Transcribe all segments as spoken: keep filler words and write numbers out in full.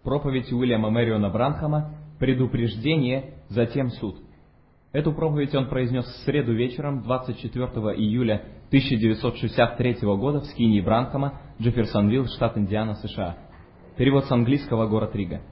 Проповедь Уильяма Мэриона Бранхама «Предупреждение, затем суд». Эту проповедь он произнес в среду вечером, двадцать четвёртого июля тысяча девятьсот шестьдесят третьего года в скинии Бранхама, Джефферсонвилл, штат Индиана, США. Перевод с английского, город Рига.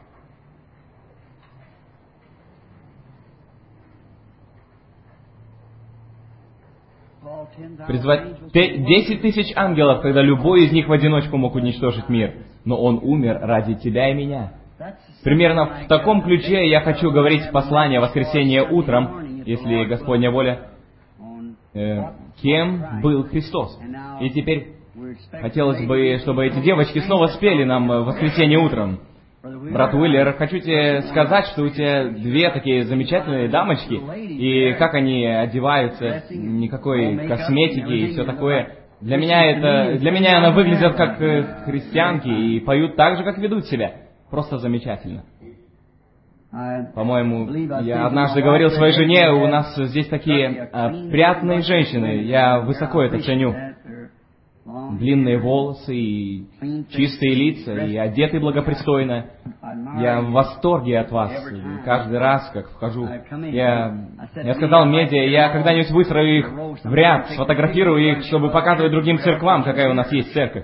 Призвать десять тысяч ангелов, когда любой из них в одиночку мог уничтожить мир. Но он умер ради тебя и меня. Примерно в таком ключе я хочу говорить послание воскресенья утром, если Господня воля, э, кем был Христос. И теперь хотелось бы, чтобы эти девочки снова спели нам в воскресенье утром. Брат Уиллер, хочу тебе сказать, что у тебя две такие замечательные дамочки, и как они одеваются, никакой косметики и все такое. Для меня это, для меня она выглядит как христианки и поют так же, как ведут себя. Просто замечательно. По-моему, я однажды говорил своей жене, у нас здесь такие опрятные женщины, я высоко это ценю. Длинные волосы и чистые лица, и одеты благопристойно. Я в восторге от вас. И каждый раз, как вхожу, я, я сказал медиа, я когда-нибудь выстрою их в ряд, сфотографирую их, чтобы показывать другим церквам, какая у нас есть церковь.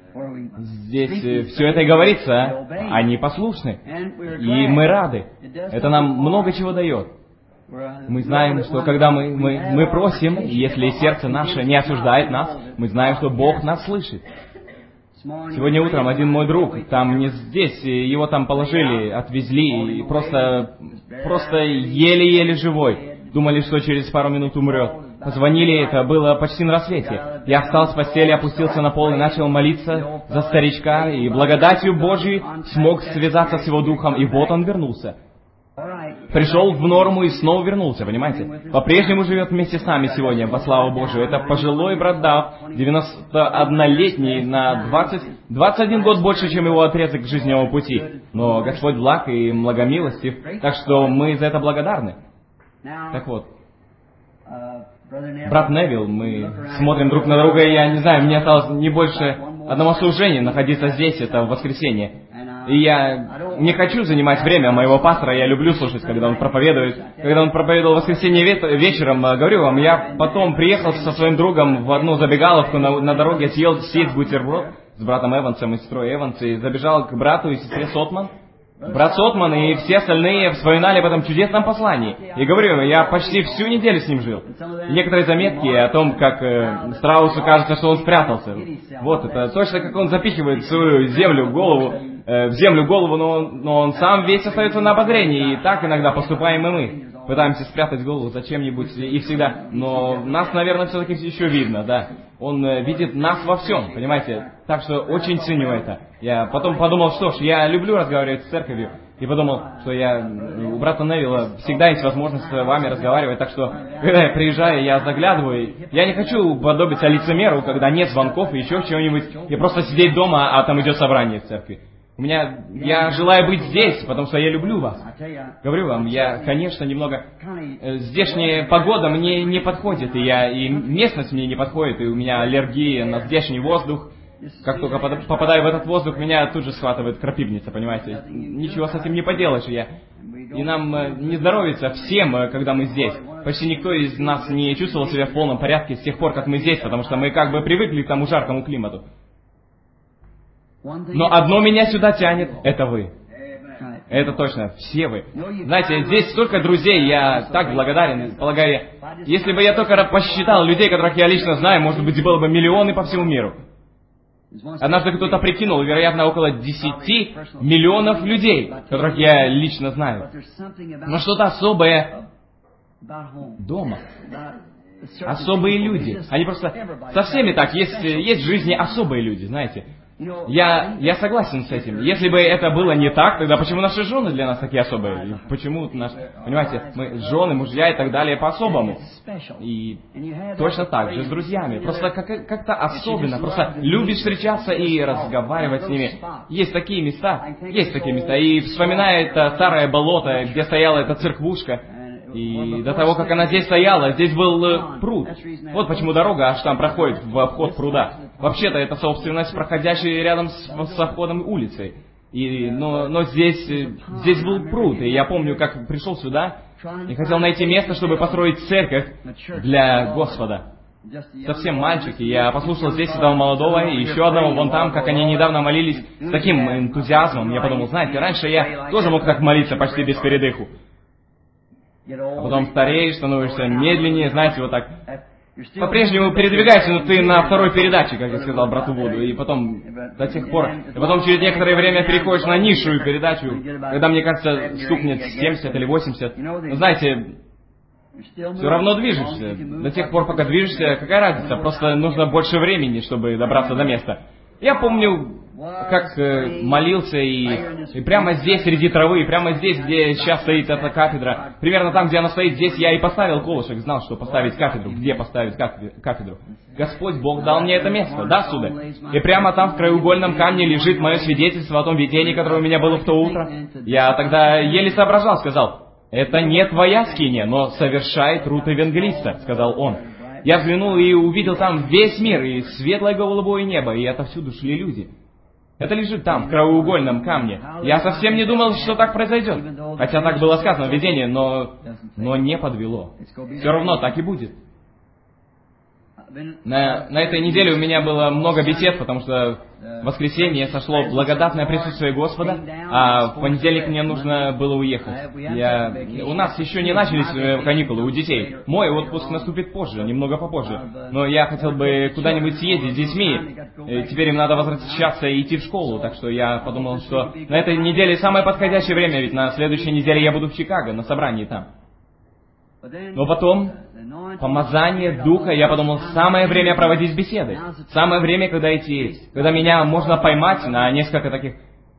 Здесь все это и говорится, они послушны, и мы рады. Это нам много чего дает. Мы знаем, что когда мы, мы, мы просим, если сердце наше не осуждает нас, мы знаем, что Бог нас слышит. Сегодня утром один мой друг, там не здесь, его там положили, отвезли, и просто, просто еле-еле живой. Думали, что через пару минут умрет. Позвонили, это было почти на рассвете. Я встал с постели, опустился на пол и начал молиться за старичка, и благодатью Божией смог связаться с его духом, и вот он вернулся. Пришел в норму и снова вернулся, понимаете? По-прежнему живет вместе с нами сегодня, во славу Божию. Это пожилой брат Дав, девяностооднолетний, на двадцать, двадцать один год больше, чем его отрезок жизненного пути. Но Господь благ и многомилостив, так что мы за это благодарны. Так вот, брат Невилл, мы смотрим друг на друга, и я не знаю, мне осталось не больше одного служения находиться здесь, это в воскресенье. И я не хочу занимать время моего пастора, я люблю слушать, когда он проповедует. Когда он проповедовал в воскресенье вечером, говорю вам, я потом приехал со своим другом в одну забегаловку на, на дороге, съел съесть бутерброд с братом Эвансом и сестрой Эванс, и забежал к брату и сестре Сотман. Брат Сотман и все остальные вспоминали об этом чудесном послании. И говорю, я почти всю неделю с ним жил. Некоторые заметки о том, как э, Страусу кажется, что он спрятался. Вот, это точно как он запихивает свою землю в голову, э, в землю голову, но он, но он сам весь остается на обозрении. И так иногда поступаем и мы. Пытаемся спрятать голову за чем-нибудь и всегда. Но нас, наверное, все-таки еще видно, да. Он э, видит нас во всем, понимаете? Так что очень ценю это. Я потом подумал, что ж, я люблю разговаривать с церковью. И подумал, что я у брата Невилла всегда есть возможность с вами разговаривать. Так что, когда я приезжаю, я заглядываю. Я не хочу подобиться лицемеру, когда нет звонков и еще чего-нибудь. И просто сидеть дома, а там идет собрание в церкви. У меня, я желаю быть здесь, потому что я люблю вас. Говорю вам, я, конечно, немного... Э, здешняя погода мне не подходит, и, я, и местность мне не подходит, и у меня аллергия на здешний воздух. Как только попадаю в этот воздух, меня тут же схватывает крапивница, понимаете? Ничего с этим не поделаешь. Я. И нам э, не здоровится всем, э, когда мы здесь. Почти никто из нас не чувствовал себя в полном порядке с тех пор, как мы здесь, потому что мы как бы привыкли к тому жаркому климату. Но одно меня сюда тянет, это вы. Это точно, все вы. Знаете, здесь столько друзей, я так благодарен. Полагаю, если бы я только посчитал людей, которых я лично знаю, может быть, было бы миллионы по всему миру. Однажды кто-то прикинул, вероятно, около десяти миллионов людей, которых я лично знаю. Но что-то особое дома. Особые люди. Они просто... Со всеми так. Есть, есть в жизни особые люди, знаете. Я, я согласен с этим. Если бы это было не так, тогда почему наши жены для нас такие особые? Почему наши... Понимаете, мы жены, мужья и так далее по-особому. И точно так же с друзьями. Просто как, как-то особенно. Просто любишь встречаться и разговаривать с ними. Есть такие места. Есть такие места. И вспоминая это старое болото, где стояла эта церквушка. И до того, как она здесь стояла, здесь был э, пруд. Вот почему дорога аж там проходит в обход пруда. Вообще-то это собственность, проходящая рядом с, с обходом улицы. И, но, но здесь, здесь был пруд, и я помню, как пришел сюда и хотел найти место, чтобы построить церковь для Господа. Совсем мальчик, и я послушал здесь этого молодого и еще одного вон там, как они недавно молились с таким энтузиазмом. Я подумал, знаете, раньше я тоже мог так молиться почти без передыху. А потом стареешь, становишься медленнее, знаете, вот так. По-прежнему передвигаешься, но ты на второй передаче, как я сказал брату Вуду, и потом до тех пор, и потом через некоторое время переходишь на низшую передачу, когда, мне кажется, стукнет семьдесят или восемьдесят. Но знаете, все равно движешься. До тех пор, пока движешься, какая разница? Просто нужно больше времени, чтобы добраться до места. Я помню, как э, молился, и, и прямо здесь, среди травы, и прямо здесь, где сейчас стоит эта кафедра, примерно там, где она стоит, здесь я и поставил колышек, знал, что поставить кафедру, где поставить кафедру. Господь Бог дал мне это место, да, сударь? И прямо там, в краеугольном камне, лежит мое свидетельство о том видении, которое у меня было в то утро. Я тогда еле соображал, сказал, «Это не твоя скиния, но совершай труд евангелиста», — сказал он. Я взглянул и увидел там весь мир, и светлое голубое небо, и отовсюду шли люди. Это лежит там, в краеугольном камне. Я совсем не думал, что так произойдет. Хотя так было сказано в видении, но, но не подвело. Все равно так и будет. На, на этой неделе у меня было много бесед, потому что в воскресенье сошло благодатное присутствие Господа, а в понедельник мне нужно было уехать. Я, у нас еще не начались каникулы у детей. Мой отпуск наступит позже, немного попозже. Но я хотел бы куда-нибудь съездить с детьми. Теперь им надо возвращаться и идти в школу, так что я подумал, что на этой неделе самое подходящее время, ведь на следующей неделе я буду в Чикаго, на собрании там. Но потом, помазание Духа, я подумал, самое время проводить беседы. Самое время, когда идти, когда меня можно поймать на несколько таких...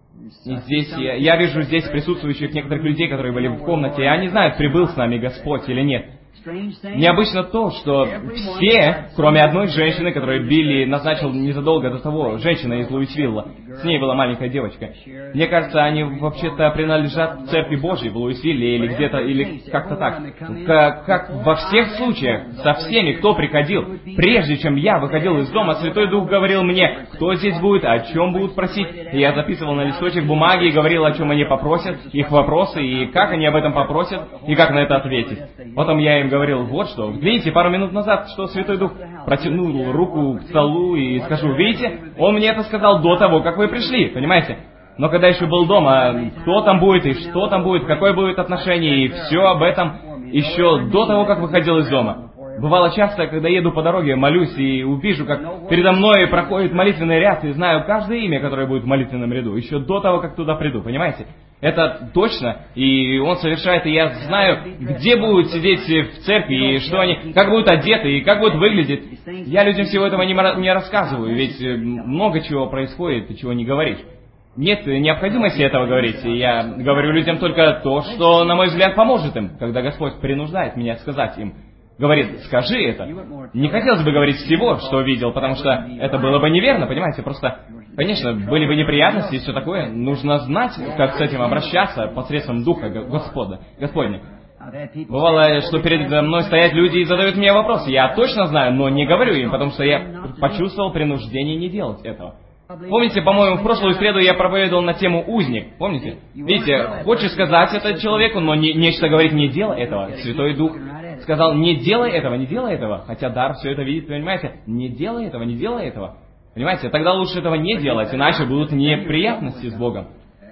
И здесь, я, я вижу здесь присутствующих некоторых людей, которые были в комнате, и они знают, прибыл с нами Господь или нет. Необычно то, что все, кроме одной женщины, которую Билли назначил незадолго до того, женщина из Луисвилла, с ней была маленькая девочка. Мне кажется, они вообще-то принадлежат Церкви Божьей в Луисвилле или где-то, или как-то так. Как, как во всех случаях, со всеми, кто приходил, прежде чем я выходил из дома, Святой Дух говорил мне, кто здесь будет, о чем будут просить. И я записывал на листочек бумаги и говорил, о чем они попросят, их вопросы, и как они об этом попросят, и как на это ответить. Потом я им говорил, вот что, видите, пару минут назад, что Святой Дух протянул руку к столу и скажу, видите, он мне это сказал до того, как вы пришли, понимаете? Но когда еще был дома, кто там будет, и что там будет, какое будет отношение, и все об этом еще до того, как выходил из дома. Бывало часто, когда еду по дороге, молюсь и увижу, как передо мной проходит молитвенный ряд, и знаю каждое имя, которое будет в молитвенном ряду, еще до того, как туда приду, понимаете? Это точно, и он совершает, и я знаю, где будут сидеть в церкви, и что они, как будут одеты, и как будут выглядеть. Я людям всего этого не, не рассказываю, ведь много чего происходит, и чего не говоришь. Нет необходимости этого говорить, и я говорю людям только то, что, на мой взгляд, поможет им, когда Господь принуждает меня сказать им. Говорит, скажи это. Не хотелось бы говорить всего, что видел, потому что это было бы неверно, понимаете, просто, конечно, были бы неприятности и все такое. Нужно знать, как с этим обращаться посредством Духа Господа, Господня. Бывало, что передо мной стоят люди и задают мне вопросы. Я точно знаю, но не говорю им, потому что я почувствовал принуждение не делать этого. Помните, по-моему, в прошлую среду я проповедовал на тему «узник». Помните? Видите, хочешь сказать это человеку, но не, нечто говорит «не делай этого». Святой Дух сказал «не делай этого, не делай этого». Хотя дар все это видит, понимаете? Не делай этого, не делай этого. Понимаете? Тогда лучше этого не делать, иначе будут неприятности с Богом.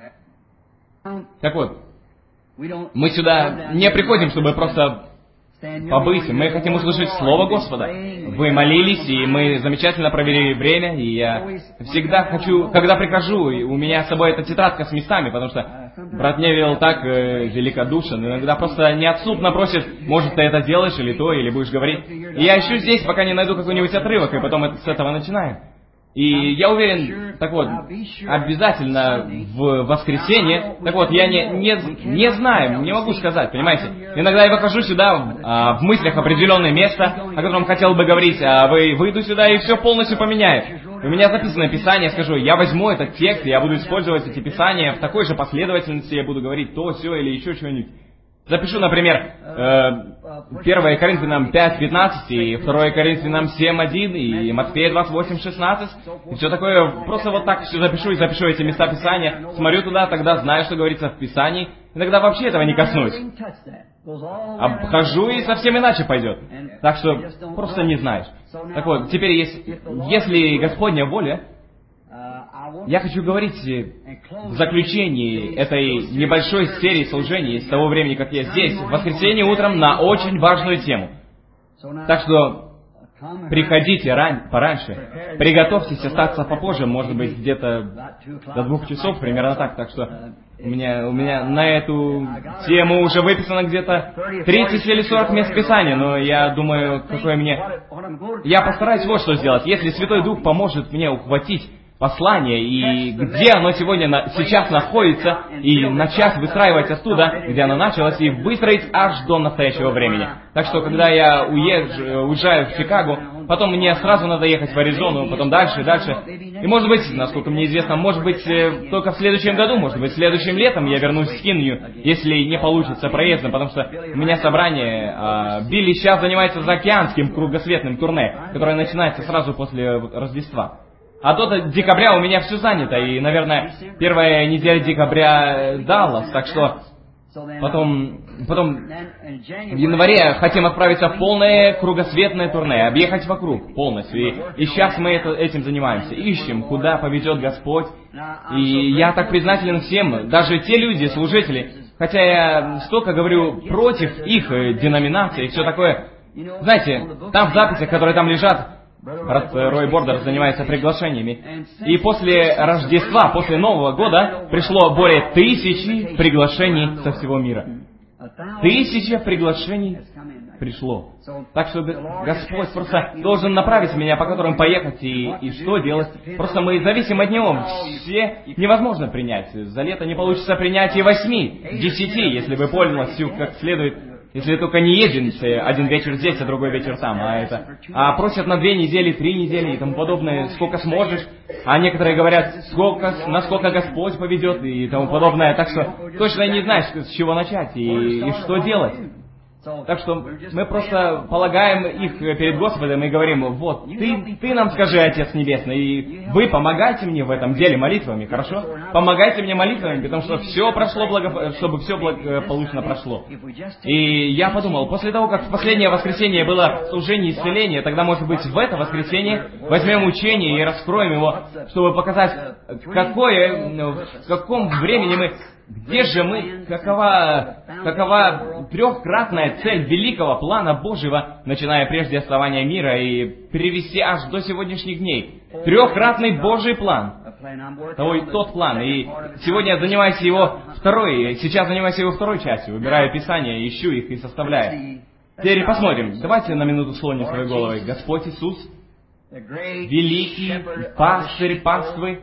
Так вот, мы сюда не приходим, чтобы просто побыть. Мы хотим услышать Слово Господа. Вы молились, и мы замечательно провели время, и я всегда хочу, когда прихожу, у меня с собой эта тетрадка с местами, потому что брат Невилл так э, великодушен, иногда просто неотступно просит, может, ты это делаешь, или то, или будешь говорить. И я ищу здесь, пока не найду какой-нибудь отрывок, и потом это, с этого начинаем. И я уверен, так вот, обязательно в воскресенье, так вот, я не, не, не знаю, не могу сказать, понимаете. Иногда я выхожу сюда, а, в мыслях определенное место, о котором хотел бы говорить, а вы выйду сюда и все полностью поменяю. У меня записано Писание, скажу, я возьму этот текст, я буду использовать эти Писания в такой же последовательности, я буду говорить то, сё или еще что-нибудь. запишу, например, первое Коринфянам пять пятнадцать, и второе Коринфянам семь один, и Матфея двадцать восемь шестнадцать, и все такое, просто вот так все запишу, и запишу эти места Писания, смотрю туда, тогда знаю, что говорится в Писании, иногда вообще этого не коснусь. Обхожу, и совсем иначе пойдет. Так что просто не знаешь. Так вот, теперь, если, если Господня воля, я хочу говорить в заключении этой небольшой серии служений с того времени, как я здесь, в воскресенье утром, на очень важную тему. Так что приходите ран... пораньше, приготовьтесь остаться попозже, может быть, где-то до двух часов, примерно так. Так что у меня, у меня на эту тему уже выписано где-то тридцать или сорок мест Писания, но я думаю, какое мне... Я постараюсь вот что сделать. Если Святой Дух поможет мне ухватить послание, и где оно сегодня, на, сейчас находится, и начать выстраивать оттуда, где оно началось, и выстроить аж до настоящего времени. Так что, когда я уезжаю, уезжаю в Чикаго, потом мне сразу надо ехать в Аризону, потом дальше, дальше. И может быть, насколько мне известно, может быть, только в следующем году, может быть, следующим летом я вернусь в Кинью, если не получится проездом, потому что у меня собрание, а, Билли сейчас занимается заокеанским кругосветным турне, которое начинается сразу после Рождества. А до декабря у меня все занято, и, наверное, первая неделя декабря Даллас, так что потом, потом в январе хотим отправиться в полное кругосветное турне, объехать вокруг полностью. И, и сейчас мы это, этим занимаемся, ищем, куда поведет Господь. И я так признателен всем, даже те люди, служители, хотя я столько говорю против их деноминации и все такое. Знаете, там в записях, которые там лежат, брат Рой Бордер занимается приглашениями. И после Рождества, после Нового года, пришло более тысячи приглашений со всего мира. Тысяча приглашений пришло. Так что Господь просто должен направить меня, по которым поехать и, и что делать. Просто мы зависим от Него. Все невозможно принять. За лето не получится принять и восьми, десяти, если бы полностью как следует. Если только не едете один вечер здесь, а другой вечер там, а это... А просят на две недели, три недели и тому подобное, сколько сможешь. А некоторые говорят, сколько, насколько Господь поведет и тому подобное. Так что точно не знаешь, с чего начать и, и что делать. Так что мы просто полагаем их перед Господом и говорим, вот, ты, ты нам скажи, Отец Небесный, и вы помогайте мне в этом деле молитвами, хорошо? Помогайте мне молитвами, потому что все прошло, благо... чтобы все благополучно прошло. И я подумал, после того, как в последнее воскресенье было служение исцеления, тогда, может быть, в это воскресенье возьмем учение и раскроем его, чтобы показать, какое, в каком времени мы... Где же мы, какова, какова трехкратная цель великого плана Божьего, начиная прежде основания мира и перевести аж до сегодняшних дней? Трехкратный Божий план. Ой, тот план. И сегодня я занимаюсь его второй, сейчас занимаюсь его второй частью, выбираю Писания, ищу их и составляю. Теперь посмотрим. Давайте на минуту склоним свои головы. Господь Иисус, великий пастырь паствы,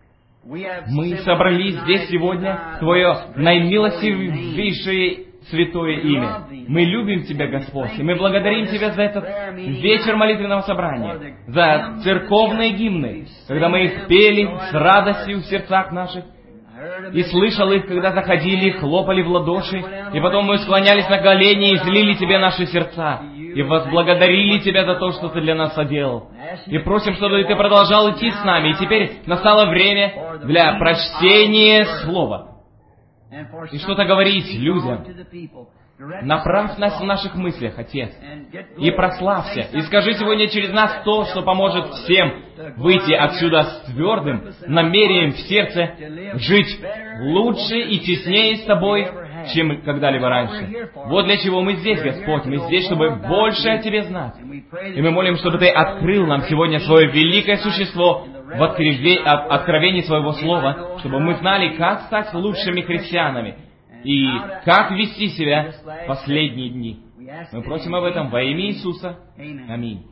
мы собрались здесь сегодня в Твое наимилостивейшее святое имя. Мы любим Тебя, Господь, и мы благодарим Тебя за этот вечер молитвенного собрания, за церковные гимны, когда мы их пели с радостью в сердцах наших, и слышал их, когда заходили, хлопали в ладоши, и потом мы склонялись на колени и злили Тебе наши сердца, и возблагодарили Тебя за то, что Ты для нас соделал. И просим, чтобы Ты продолжал идти с нами, и теперь настало время для прочтения Слова. И что-то говорить людям. Направь нас в наших мыслях, Отец, и прославься, и скажи сегодня через нас то, что поможет всем выйти отсюда с твердым намерением в сердце жить лучше и теснее с Тобой, чем когда-либо раньше. Вот для чего мы здесь, Господь. Мы здесь, чтобы больше о Тебе знать. И мы молим, чтобы Ты открыл нам сегодня свое великое существо в откровении Своего Слова, чтобы мы знали, как стать лучшими христианами и как вести себя в последние дни. Мы просим об этом во имя Иисуса. Аминь.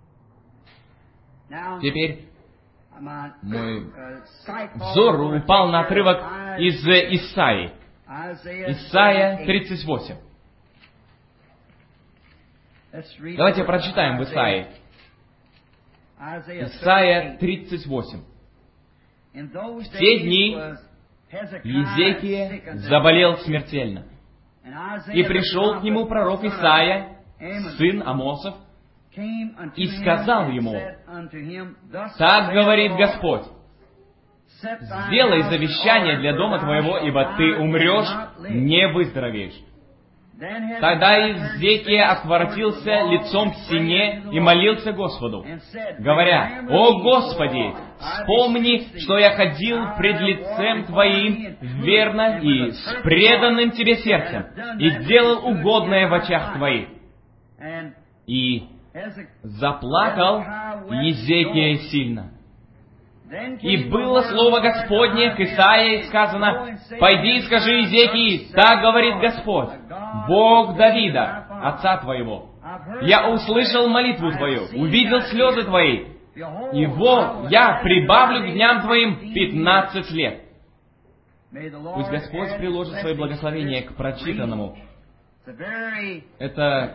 Теперь мой взор упал на отрывок из Исаии. Исайя тридцать восемь. Давайте прочитаем в Исаии. Исайя тридцать восемь. В те дни Иезекия заболел смертельно. И пришел к нему пророк Исаия, сын Амосов, и сказал ему: «Так говорит Господь, сделай завещание для дома твоего, ибо ты умрешь, не выздоровеешь». Тогда Иезекия отворотился лицом к стене и молился Господу, говоря: «О Господи, вспомни, что я ходил пред лицем Твоим верно и с преданным Тебе сердцем, и делал угодное в очах Твоих». И заплакал Иезекия сильно. И было слово Господне к Исаии сказано: «Пойди и скажи Иезекии, так говорит Господь, Бог Давида, отца твоего. Я услышал молитву твою, увидел слезы твои, и вот я прибавлю к дням твоим пятнадцать лет». Пусть Господь приложит свое благословение к прочитанному. Это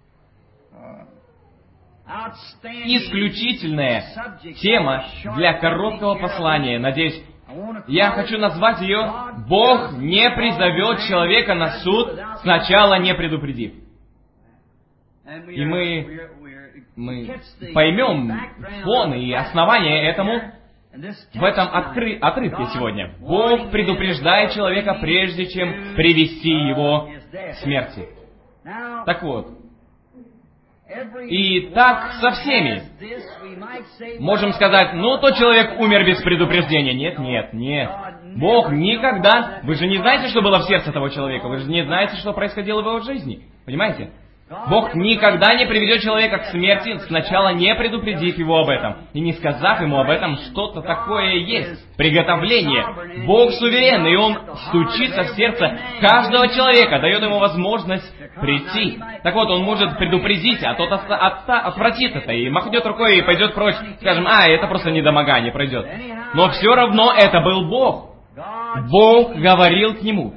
исключительная тема для короткого послания. Надеюсь, я хочу назвать ее «Бог не призовет человека на суд, сначала не предупредив». И мы, мы поймем фон и основание этому в этом откры... отрывке сегодня. Бог предупреждает человека, прежде чем привести его к смерти. Так вот, и так со всеми. Можем сказать: ну, то человек умер без предупреждения. Нет, нет, нет. Бог никогда... Вы же не знаете, что было в сердце того человека. Вы же не знаете, что происходило в его жизни. Понимаете? Бог никогда не приведет человека к смерти, сначала не предупредив его об этом, и не сказав ему об этом, что-то такое есть, приготовление. Бог суверен, и Он стучится в сердце каждого человека, дает ему возможность прийти. Так вот, Он может предупредить, а тот отста- отста- отвратит это, и махнет рукой, и пойдет прочь, скажем: а, это просто недомогание, пройдет. Но все равно это был Бог. Бог говорил к нему.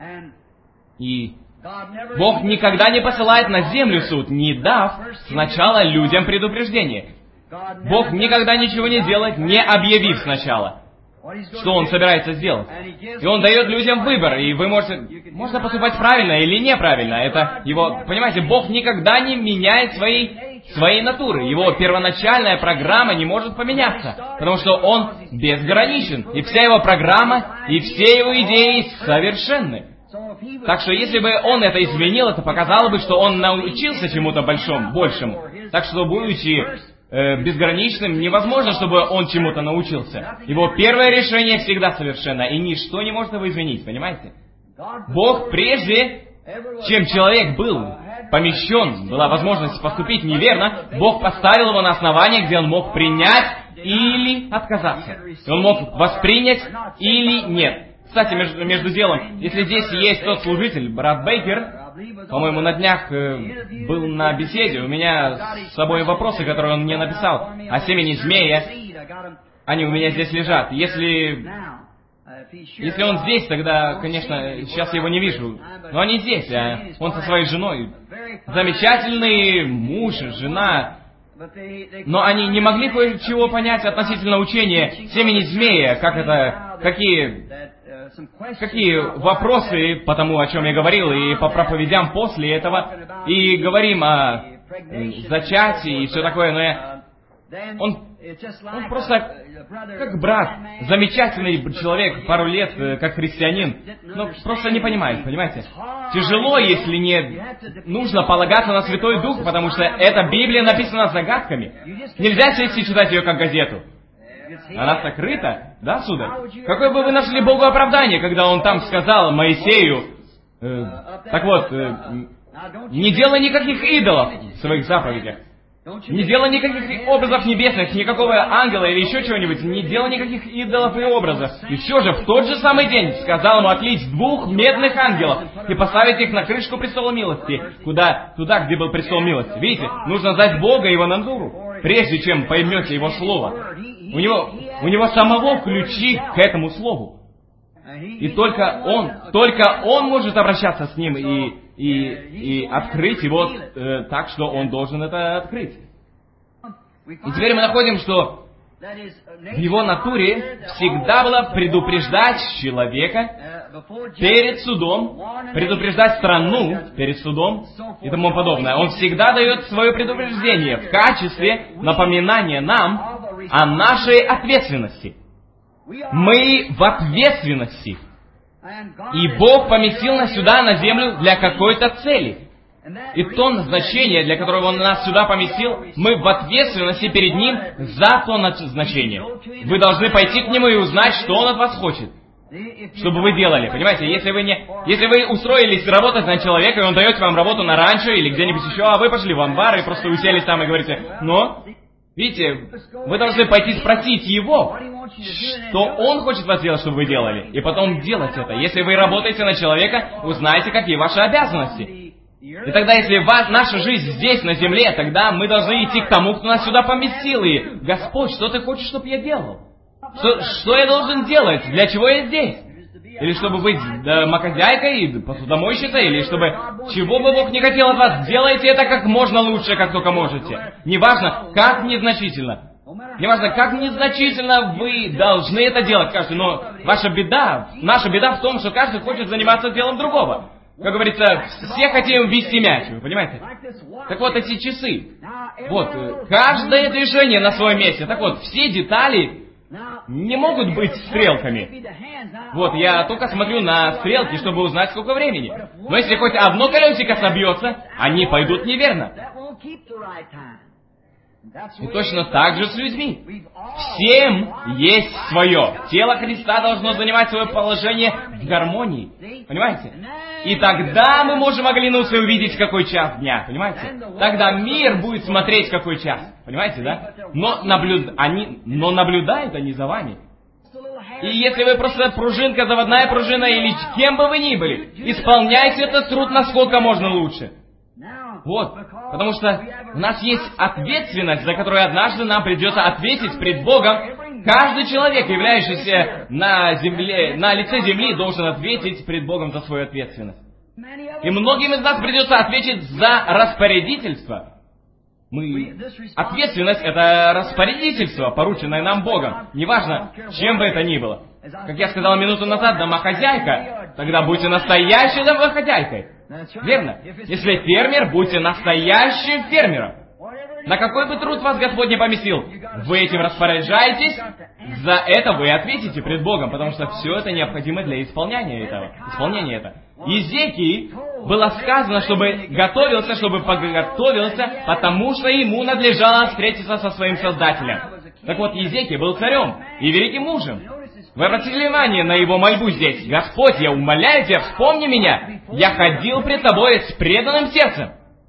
И Бог никогда не посылает на землю суд, не дав сначала людям предупреждение. Бог никогда ничего не делает, не объявив сначала, что Он собирается сделать. И Он дает людям выбор, и вы можете... Можно поступать правильно или неправильно. Это Его... Понимаете, Бог никогда не меняет своей, своей натуры. Его первоначальная программа не может поменяться, потому что Он безграничен. И вся Его программа, и все Его идеи совершенны. Так что если бы Он это изменил, это показало бы, что Он научился чему-то большому, большему. Так что, будучи э, безграничным, невозможно, чтобы Он чему-то научился. Его первое решение всегда совершенно, и ничто не может его изменить, понимаете? Бог, прежде чем человек был помещен, была возможность поступить неверно, Бог поставил его на основание, где он мог принять или отказаться. И он мог воспринять или нет. Кстати, между, между делом, если здесь есть тот служитель, брат Бейкер, по-моему, на днях э, был на беседе, у меня с собой вопросы, которые он мне написал о семени змея, они у меня здесь лежат. Если, если он здесь, тогда, конечно, сейчас я его не вижу, но они здесь, а он со своей женой. Замечательный муж, жена, но они не могли кое-чего понять относительно учения семени змея, как это, какие... Какие вопросы по тому, о чем я говорил, и по проповедям после этого, и говорим о зачатии и все такое, но я... Он, он просто как брат, замечательный человек, пару лет как христианин, но просто не понимает, понимаете? Тяжело, если не нужно полагаться на Святой Дух, потому что эта Библия написана загадками. Нельзя сесть и читать ее как газету. Она сокрыта, да, сударь? Какое бы вы нашли Богу оправдание, когда Он там сказал Моисею, э, так вот, э, не делай никаких идолов в своих заповедях, не делай никаких образов небесных, никакого ангела или еще чего-нибудь, не делай никаких идолов и образов. И все же в тот же самый день сказал ему отлить двух медных ангелов и поставить их на крышку престола милости, куда, туда, где был престол милости. Видите, нужно знать Бога и Его натуру, прежде чем поймете Его Слово. У него, у него самого ключи к этому Слову. И только Он, только Он может обращаться с Ним и, и, и открыть Его э, так, что Он должен это открыть. И теперь мы находим, что в Его натуре всегда было предупреждать человека перед судом, предупреждать страну перед судом и тому подобное. Он всегда дает свое предупреждение в качестве напоминания нам о нашей ответственности. Мы в ответственности. И Бог поместил нас сюда, на землю, для какой-то цели. И то назначение, для которого Он нас сюда поместил, мы в ответственности перед Ним за то назначение. Вы должны пойти к Нему и узнать, что Он от вас хочет, чтобы вы делали. Понимаете, если вы не, если вы устроились работать на человека, и он дает вам работу на ранчо или где-нибудь еще, а вы пошли в амбар и просто уселись там и говорите, но, видите, вы должны пойти спросить Его, что Он хочет вас делать, чтобы вы делали, и потом делать это. Если вы работаете на человека, узнайте, какие ваши обязанности. И тогда, если вас, наша жизнь здесь, на земле, тогда мы должны идти к тому, кто нас сюда поместил. И, Господь, что Ты хочешь, чтобы я делал? Что, что я должен делать? Для чего я здесь? Или чтобы быть домохозяйкой, посудомойщицей? Или чтобы... Чего бы Бог не хотел от вас, делайте это как можно лучше, как только можете. Неважно, как незначительно. Неважно, как незначительно вы должны это делать, каждый. Но ваша беда, наша беда в том, что каждый хочет заниматься делом другого. Как говорится, все хотим вести мяч, вы понимаете? Так вот, эти часы. Вот, каждое движение на своем месте. Так вот, все детали не могут быть стрелками. Вот, я только смотрю на стрелки, чтобы узнать, сколько времени. Но если хоть одно колесико собьется, они пойдут неверно. И точно так же с людьми. Всем есть свое. Тело Христа должно занимать свое положение в гармонии. Понимаете? И тогда мы можем оглянуться и увидеть, какой час дня. Понимаете? Тогда мир будет смотреть, какой час. Понимаете, да? Но, наблюд... они... Но наблюдают они за вами. И если вы просто пружинка, заводная пружина, или кем бы вы ни были, исполняйте этот труд насколько можно лучше. Вот, потому что у нас есть ответственность, за которую однажды нам придется ответить пред Богом. Каждый человек, являющийся на земле, на лице земли, должен ответить пред Богом за свою ответственность. И многим из нас придется ответить за распорядительство. Мы... Ответственность — это распорядительство, порученное нам Богом. Неважно, чем бы это ни было. Как я сказал минуту назад, домохозяйка, тогда будьте настоящей домохозяйкой. Верно? Если фермер, будьте настоящим фермером. На какой бы труд вас Господь не поместил, вы этим распоряжаетесь, за это вы ответите пред Богом, потому что все это необходимо для исполнения этого. Исполнения этого. Иезекии было сказано, чтобы готовился, чтобы подготовился, потому что ему надлежало встретиться со своим Создателем. Так вот, Иезекия был царем и великим мужем. Вы обратили внимание на его мольбу здесь? «Господь, я умоляю Тебя, вспомни меня! Я ходил пред Тобой с преданным сердцем».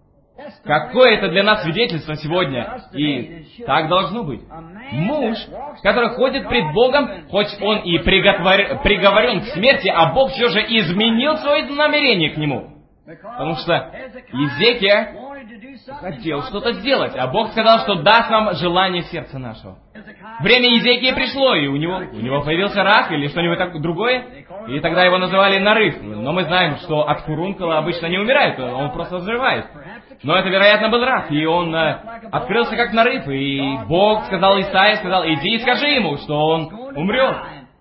Какое это для нас свидетельство сегодня? И так должно быть. Муж, который ходит пред Богом, хоть он и приготвор... приговорен к смерти, а Бог все же изменил свое намерение к нему. Потому что Иезекия хотел что-то сделать, а Бог сказал, что даст нам желание сердца нашего. Время Иезекии пришло, и у него, у него появился рак или что-нибудь так, другое, и тогда его называли нарыв. Но мы знаем, что от фурункула обычно не умирает, он просто взрывает. Но это, вероятно, был рак, и он э, открылся как нарыв, и Бог сказал Исаии, сказал, иди и скажи ему, что он умрет.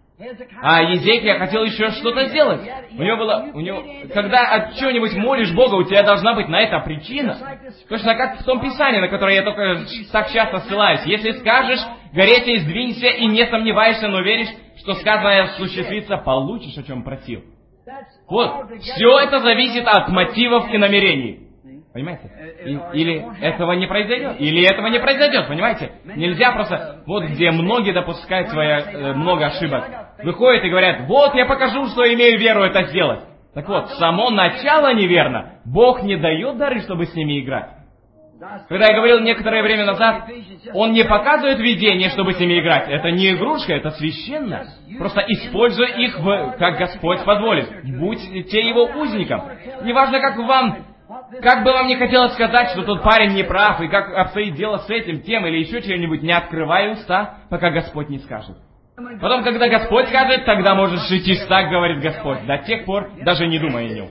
А Иезекия хотел еще что-то сделать. У него было, у него, когда от чего-нибудь молишь Бога, у тебя должна быть на это причина. Точно как в том Писании, на которое я только так часто ссылаюсь. Если скажешь, гореть и сдвинься, и не сомневаешься, но веришь, что сказанное осуществится, получишь, о чем просил. Вот, все это зависит от мотивов и намерений. Понимаете? И, или этого не произойдет, или этого не произойдет, понимаете? Нельзя просто, вот где многие допускают свои, э, много ошибок, выходят и говорят, вот я покажу, что имею веру это сделать. Так вот, само начало неверно. Бог не дает дары, чтобы с ними играть. Когда я говорил некоторое время назад, Он не показывает видение, чтобы с ними играть. Это не игрушка, это священно. Просто используй их, в, как Господь позволит. Будьте Его узником. Неважно, как вам... Как бы вам не хотелось сказать, что тот парень не прав, и как обстоит дело с этим, тем или еще чем-нибудь, не открывай уста, пока Господь не скажет. Потом, когда Господь скажет, тогда можешь идти так, говорит Господь, до тех пор даже не думай о нем.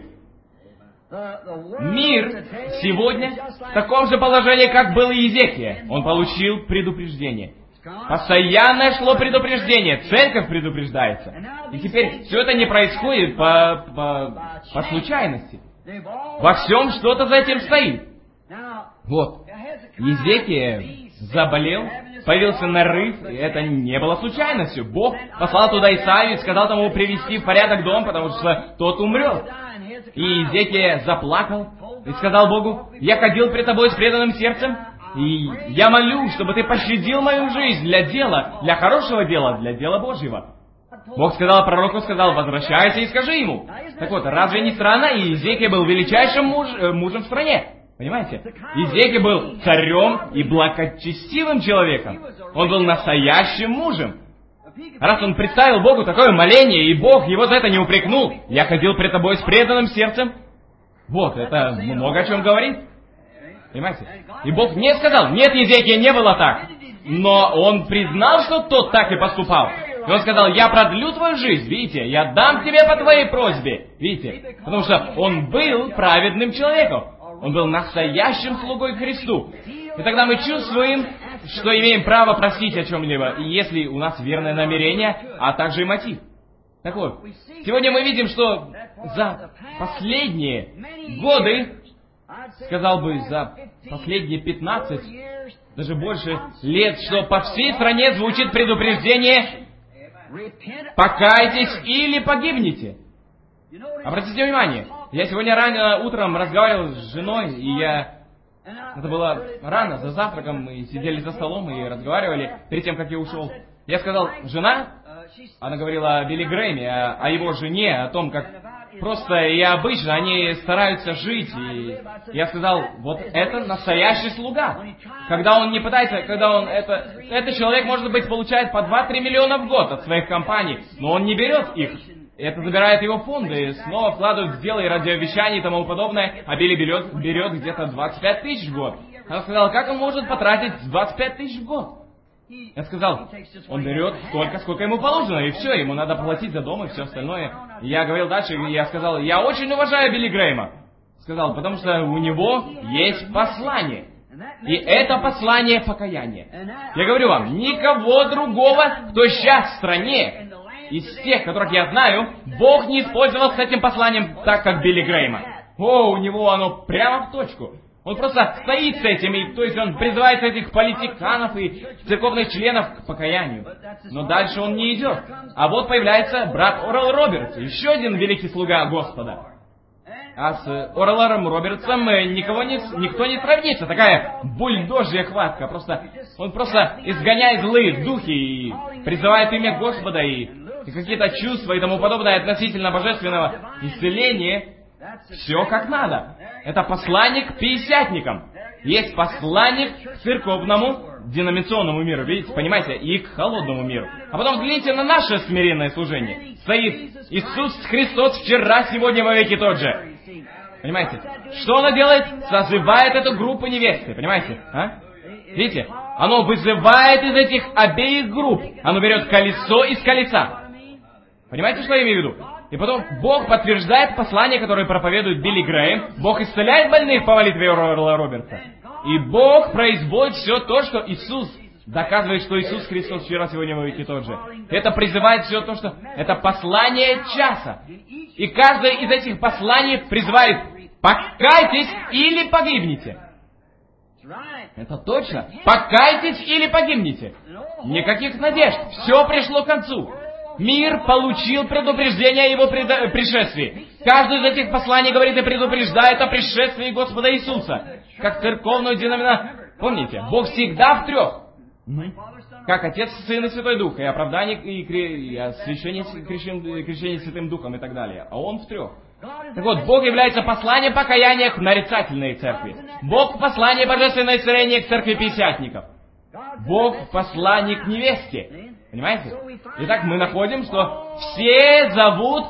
Мир сегодня в таком же положении, как был Иезекия. Он получил предупреждение. Постоянно шло предупреждение. Церковь предупреждается. И теперь все это не происходит по, по, по случайности. Во всем что-то за этим стоит. Вот. Езекия заболел, появился нарыв, и это не было случайностью. Бог послал туда Исаию и сказал тому привести в порядок дом, потому что тот умрет. И Езекия заплакал и сказал Богу: «Я ходил пред тобой с преданным сердцем, и я молю, чтобы ты пощадил мою жизнь для дела, для хорошего дела, для дела Божьего». Бог сказал пророку, сказал: «Возвращайся и скажи ему». Так вот, разве не странно? И Езекия был величайшим муж, э, мужем в стране. Понимаете? Езекия был царем и благочестивым человеком. Он был настоящим мужем. Раз он представил Богу такое моление, и Бог его за это не упрекнул: «Я ходил пред тобой с преданным сердцем». Вот, это много о чем говорит. Понимаете? И Бог не сказал: «Нет, Езекия, не было так». Но он признал, что тот так и поступал. И он сказал: «Я продлю твою жизнь, видите, я дам тебе по твоей просьбе». Видите? Потому что он был праведным человеком. Он был настоящим слугой Христу. И тогда мы чувствуем, что имеем право просить о чем-либо, если у нас верное намерение, а также и мотив. Так вот, сегодня мы видим, что за последние годы, сказал бы, за последние пятнадцать, даже больше лет, что по всей стране звучит предупреждение: покайтесь или погибнете. Обратите внимание, я сегодня рано утром разговаривал с женой, и я... Это было рано, за завтраком, мы сидели за столом и разговаривали перед тем, как я ушел. Я сказал: «Жена», она говорила о Билли Грэме, о, о его жене, о том, как просто и обычно они стараются жить. И я сказал: вот это настоящий слуга. Когда он не пытается, когда он это... Этот человек, может быть, получает по два-три миллиона в год от своих компаний, но он не берет их. Это забирает его фонды и снова вкладывает в дело и радиовещание и тому подобное, а Билли берет, берет где-то двадцать пять тысяч в год. Она сказала: как он может потратить двадцать пять тысяч в год? Я сказал: он берет столько, сколько ему положено, и все, ему надо платить за дом и все остальное. И я говорил дальше, и я сказал: я очень уважаю Билли Грэма. Сказал, потому что у него есть послание. И это послание покаяния. Я говорю вам, никого другого, кто сейчас в стране, из тех, которых я знаю, Бог не использовал с этим посланием так, как Билли Грэма. О, у него оно прямо в точку. Он просто стоит с этим, и, то есть он призывает этих политиканов и церковных членов к покаянию. Но дальше он не идет. А вот появляется брат Орел Робертс, еще один великий слуга Господа. А с Орелом Робертсом никого не, никто не сравнится. Такая бульдожья хватка. Просто, он просто изгоняет злые духи и призывает имя Господа, и, и какие-то чувства и тому подобное относительно божественного исцеления. Все как надо. Это посланник к пятидесятникам. Есть посланник к церковному, деноминационному миру, видите, понимаете, и к холодному миру. А потом взгляните на наше смиренное служение. Стоит Иисус Христос вчера, сегодня, во веки тот же. Понимаете? Что оно делает? Созывает эту группу невесты, понимаете? А? Видите? Оно вызывает из этих обеих групп. Оно берет колесо из колеса. Понимаете, что я имею в виду? И потом Бог подтверждает послание, которое проповедует Билли Грэм. Бог исцеляет больных по молитве Орла Робертса. И Бог производит все то, что Иисус доказывает, что Иисус Христос вчера, сегодня, во веки тот же. Это призывает все то, что... Это послание часа. И каждое из этих посланий призывает: покайтесь или погибнете. Это точно. Покайтесь или погибнете. Никаких надежд. Все пришло к концу. Мир получил предупреждение о его пришествии. Каждое из этих посланий говорит и предупреждает о пришествии Господа Иисуса. Как церковную деноминацию. Помните, Бог всегда в трех. Как Отец, Сын и Святой Дух. И оправдание, и, и освящение, крещение, крещение Святым Духом и так далее. А Он в трех. Так вот, Бог является посланием покаяния к нарицательной церкви. Бог послание божественное исцеление к церкви пятидесятников. Бог послание к невесте. Понимаете? Итак, мы находим, что все зовут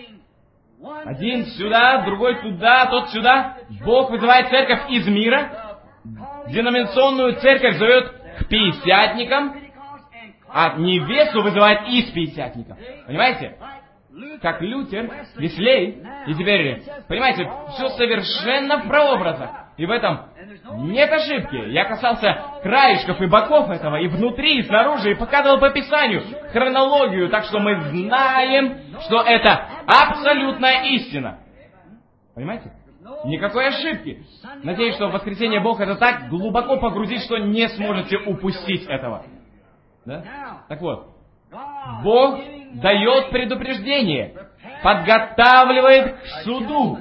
один сюда, другой туда, тот сюда. Бог вызывает церковь из мира. Деноминационную церковь зовет к пятидесятникам, а невесту вызывает из пятидесятников. Понимаете? Как Лютер, Веслей, и теперь, понимаете, все совершенно в прообразах. И в этом нет ошибки. Я касался краешков и боков этого, и внутри, и снаружи, и показывал по Писанию хронологию, так что мы знаем, что это абсолютная истина. Понимаете? Никакой ошибки. Надеюсь, что в воскресенье Бог это так глубоко погрузит, что не сможете упустить этого. Да? Так вот, Бог дает предупреждение, подготавливает к суду.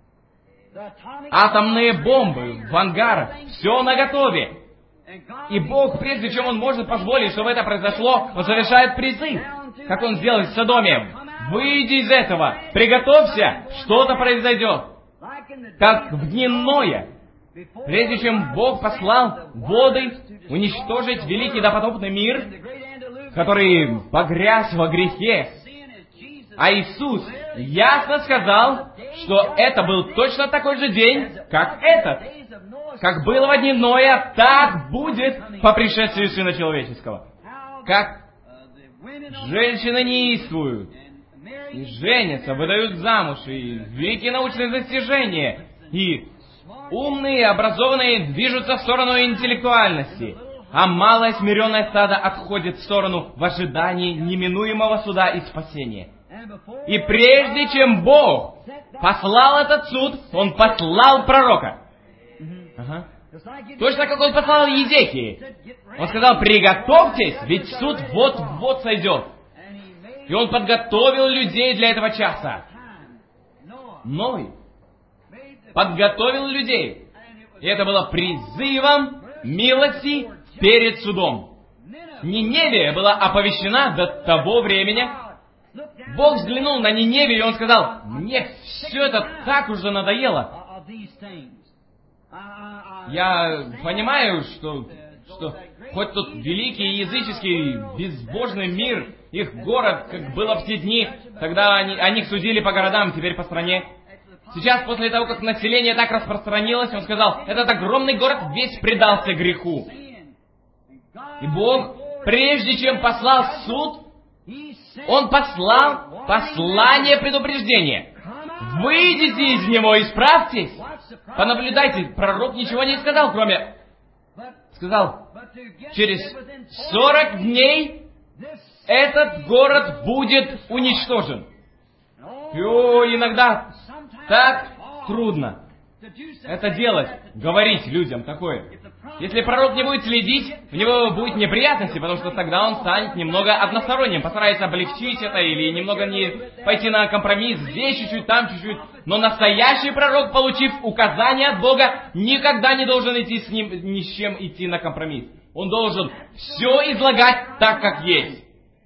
Атомные бомбы в ангарах, все наготове. И Бог, прежде чем Он может позволить, чтобы это произошло, Он совершает призыв, как Он сделал в Содоме. Выйди из этого, приготовься, что-то произойдет. Как в дни Ноя, прежде чем Бог послал воды уничтожить великий допотопный мир, который погряз во грехе. А Иисус ясно сказал, что это был точно такой же день, как этот. Как было во дни Ноя, так будет по пришествию Сына Человеческого. Как женщины неистуют, и женятся, выдают замуж, и великие научные достижения, и умные, образованные движутся в сторону интеллектуальности, а малое смиренное стадо отходит в сторону в ожидании неминуемого суда и спасения. И прежде чем Бог послал этот суд, Он послал пророка. Ага. Точно как Он послал Езекии. Он сказал: приготовьтесь, ведь суд вот-вот сойдет. И Он подготовил людей для этого часа. Ной подготовил людей. И это было призывом милости перед судом. Ниневия была оповещена до того времени. Бог взглянул на Ниневию, и Он сказал: мне все это так уже надоело. Я понимаю, что, что хоть тут великий языческий безбожный мир, их город, как было в те дни, тогда они, о них судили по городам, теперь по стране. Сейчас, после того, как население так распространилось, Он сказал: этот огромный город весь предался греху. И Бог, прежде чем послал суд, Он послал послание предупреждения. Выйдите из него, исправьтесь. Понаблюдайте, пророк ничего не сказал, кроме... Сказал: через сорок дней этот город будет уничтожен. И о, иногда так трудно это делать, говорить людям такое. Если пророк не будет следить, у него будет неприятности, потому что тогда он станет немного односторонним, постарается облегчить это или немного не пойти на компромисс, здесь чуть-чуть, там чуть-чуть. Но настоящий пророк, получив указание от Бога, никогда не должен идти с ним, ни с чем идти на компромисс. Он должен все излагать так, как есть.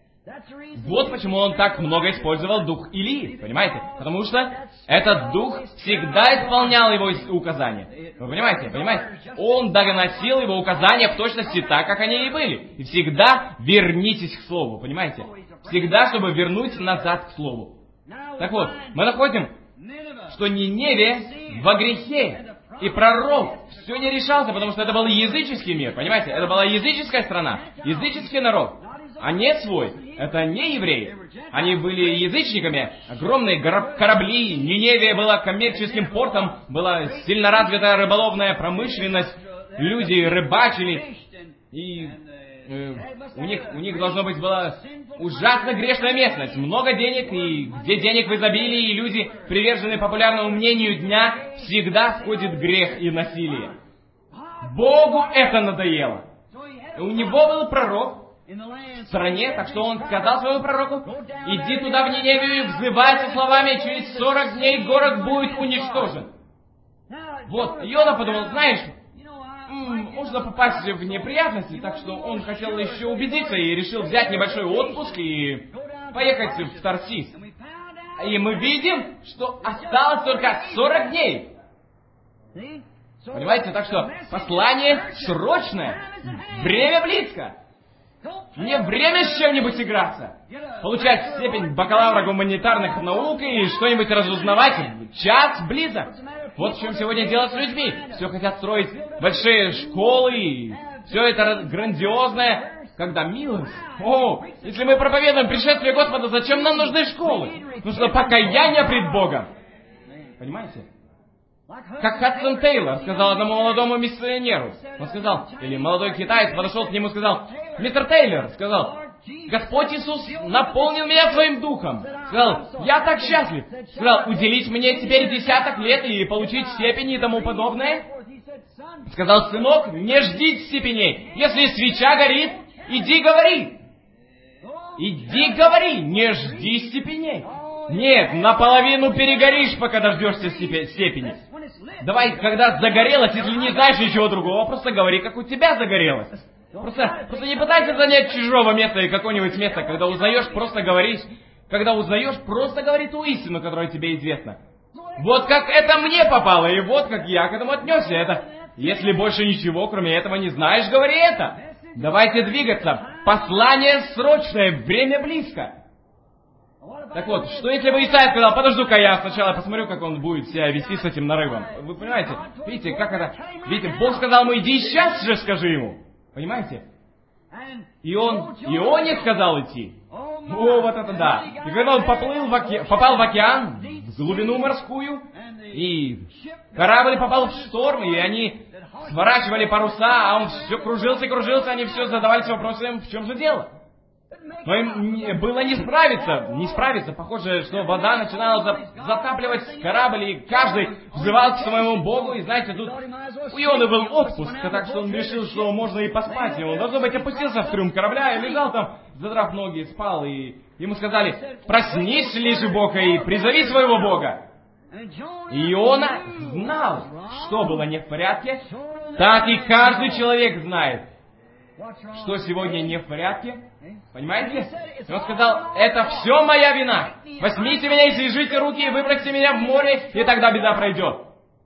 Вот почему он так много использовал дух Илии, понимаете? Потому что этот дух всегда исполнял его указания. Вы понимаете? Понимаете? Он доносил его указания в точности так, как они и были. И всегда вернитесь к Слову, понимаете? Всегда, чтобы вернуть назад к Слову. Так вот, мы находим, что Ниневия во грехе, и пророк все не решался, потому что это был языческий мир, понимаете? Это была языческая страна, языческий народ. А не свой. Это не евреи. Они были язычниками. Огромные корабли. Ниневия была коммерческим портом. Была сильно развитая рыболовная промышленность. Люди рыбачили. И э, у них, у них должно быть была ужасно грешная местность. Много денег. И где денег в изобилии, и люди, приверженные популярному мнению дня, всегда входит грех и насилие. Богу это надоело. И у него был пророк в стране, так что он сказал своему пророку: иди туда в Ниневию и взывай со словами: через сорок дней город будет уничтожен. Вот, Иона подумал: знаешь, м-м, можно попасть в неприятности, так что он хотел еще убедиться и решил взять небольшой отпуск и поехать в Тарсис. И мы видим, что осталось только сорок дней. Понимаете, так что послание срочное, время близко. Не время с чем-нибудь играться. Получать степень бакалавра гуманитарных наук и что-нибудь разузнавать. Час близок. Вот в чем сегодня дело с людьми. Все хотят строить большие школы, и все это грандиозное. Когда милость. О, если мы проповедуем пришествие Господа, зачем нам нужны школы? Нужно покаяние пред Богом. Понимаете? Как Хадсон Тейлор сказал одному молодому миссионеру. Он сказал, или молодой китаец подошел к нему и сказал, «Мистер Тейлор», сказал, «Господь Иисус наполнил меня своим духом». Сказал, «Я так счастлив». Сказал, «Уделить мне теперь десяток лет и получить степени и тому подобное». Сказал, «Сынок, не жди степеней. Если свеча горит, иди говори». Иди говори, не жди степеней. Нет, наполовину перегоришь, пока дождешься степени. Давай, когда загорелось, если не знаешь ничего другого, просто говори, как у тебя загорелось. Просто, просто не пытайся занять чужого места и какое-нибудь место. Когда узнаешь, просто говори. Когда узнаешь, просто говори ту истину, которая тебе известна. Вот как это мне попало, и вот как я к этому отнесся. Это, если больше ничего, кроме этого, не знаешь, говори это. Давайте двигаться. Послание срочное, время близко. Так вот, что если бы Исайя сказал, подожду-ка я сначала посмотрю, как он будет себя вести с этим нарывом. Вы понимаете? Видите, как это? Видите, Бог сказал ему, иди сейчас же скажи ему. Понимаете? И он, Ионе сказал идти. О, вот это да. И когда он поплыл в оке... попал в океан, в глубину морскую, и корабль попал в шторм, и они сворачивали паруса, а он все кружился и кружился, они все задавались вопросом, в чем же дело. Но им было не справиться, не справиться. Похоже, что вода начинала затапливать корабль, и каждый взывал к своему Богу. И знаете, тут у Ионы был отпуск, так что он решил, что можно и поспать. И он, должно быть, опустился в трюм корабля и лежал там, задрав ноги, спал. И ему сказали, проснись, лежи Бога, и призови своего Бога. И Иона знал, что было не в порядке. Так и каждый человек знает, что сегодня не в порядке. Понимаете? И он сказал, это все моя вина. Возьмите меня и свяжите руки, и выбросьте меня в море, и тогда беда пройдет.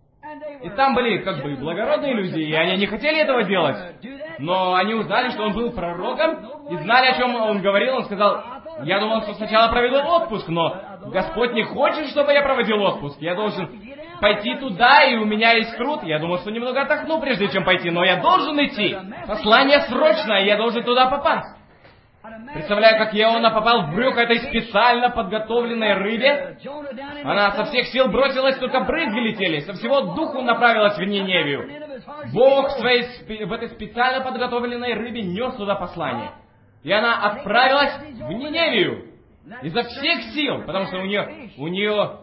И там были как бы благородные люди, и они не хотели этого делать. Но они узнали, что он был пророком, и знали, о чем он говорил. Он сказал, я думал, что сначала проведу отпуск, но Господь не хочет, чтобы я проводил отпуск. Я должен пойти туда, и у меня есть труд. Я думал, что немного отдохну, прежде чем пойти, но я должен идти. Послание срочное, я должен туда попасть. Представляю, как Иона попал в брюхо этой специально подготовленной рыбе. Она со всех сил бросилась, только брызги летели. Со всего духу направилась в Ниневию. Бог в, своей, в этой специально подготовленной рыбе нес туда послание. И она отправилась в Ниневию. Изо всех сил, потому что у нее, у нее,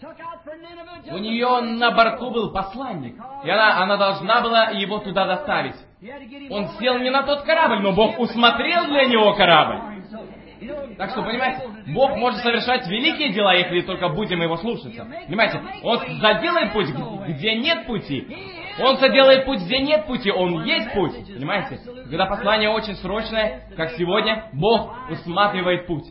у нее на борту был посланник. И она, она должна была его туда доставить. Он сел не на тот корабль, но Бог усмотрел для него корабль. Так что, понимаете, Бог может совершать великие дела, если только будем его слушаться. Понимаете, Он заделает путь, где нет пути. Он соделает путь, где нет пути. Он есть путь. Понимаете? Когда послание очень срочное, как сегодня, Бог усматривает путь.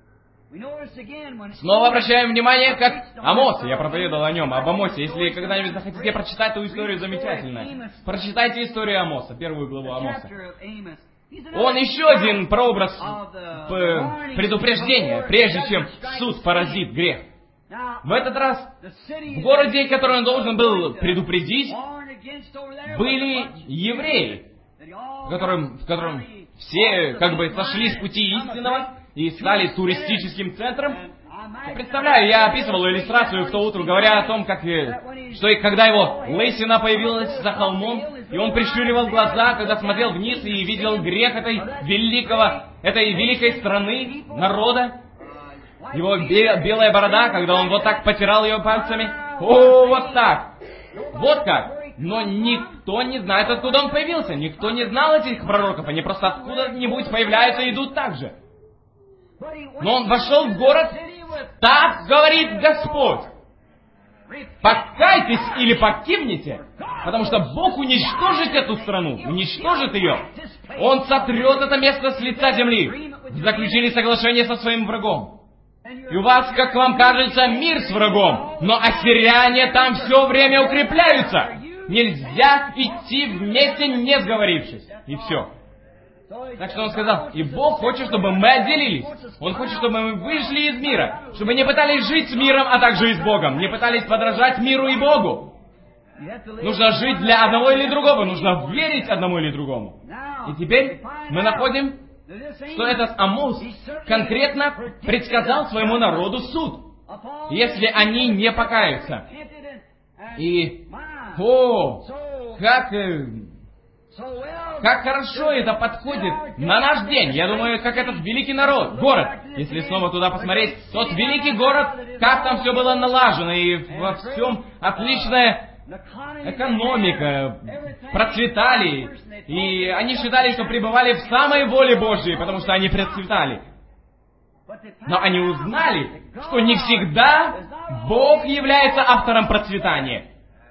Снова обращаем внимание, как Амос, я проповедовал о нем, об Амосе. Если когда-нибудь захотите прочитать эту историю, замечательная. Прочитайте историю Амоса, первую главу Амоса. Он еще один прообраз предупреждения, прежде чем суд поразит грех. В этот раз в городе, который он должен был предупредить, были евреи, в котором, в котором все как бы сошли с пути истинного и стали туристическим центром. Я представляю, я описывал иллюстрацию в то утро, говоря о том, как, что и когда его лысина появилась за холмом, и он прищуривал глаза, когда смотрел вниз и видел грех этой великого, этой великой страны, народа. Его белая борода, когда он вот так потирал ее пальцами. О, вот так! Вот как! Но никто не знает, откуда он появился. Никто не знал этих пророков. Они просто откуда-нибудь появляются и идут так же. Но он вошел в город, так говорит Господь. Покайтесь или покинете, потому что Бог уничтожит эту страну, уничтожит ее. Он сотрет это место с лица земли. Заключили соглашение со своим врагом. И у вас, как вам кажется, мир с врагом, но ассиряне там все время укрепляются. Нельзя идти вместе, не сговорившись. И все. Так что он сказал, и Бог хочет, чтобы мы отделились. Он хочет, чтобы мы вышли из мира. Чтобы не пытались жить с миром, а также и с Богом. Не пытались подражать миру и Богу. Нужно жить для одного или другого. Нужно верить одному или другому. И теперь мы находим, что этот Амос конкретно предсказал своему народу суд, если они не покаются. И, о, как, э, как хорошо это подходит на наш день. Я думаю, как этот великий народ, город, если снова туда посмотреть, тот великий город, как там все было налажено, и во всем отличная экономика, процветали, и они считали, что пребывали в самой воле Божьей, потому что они процветали. Но они узнали, что не всегда Бог является автором процветания.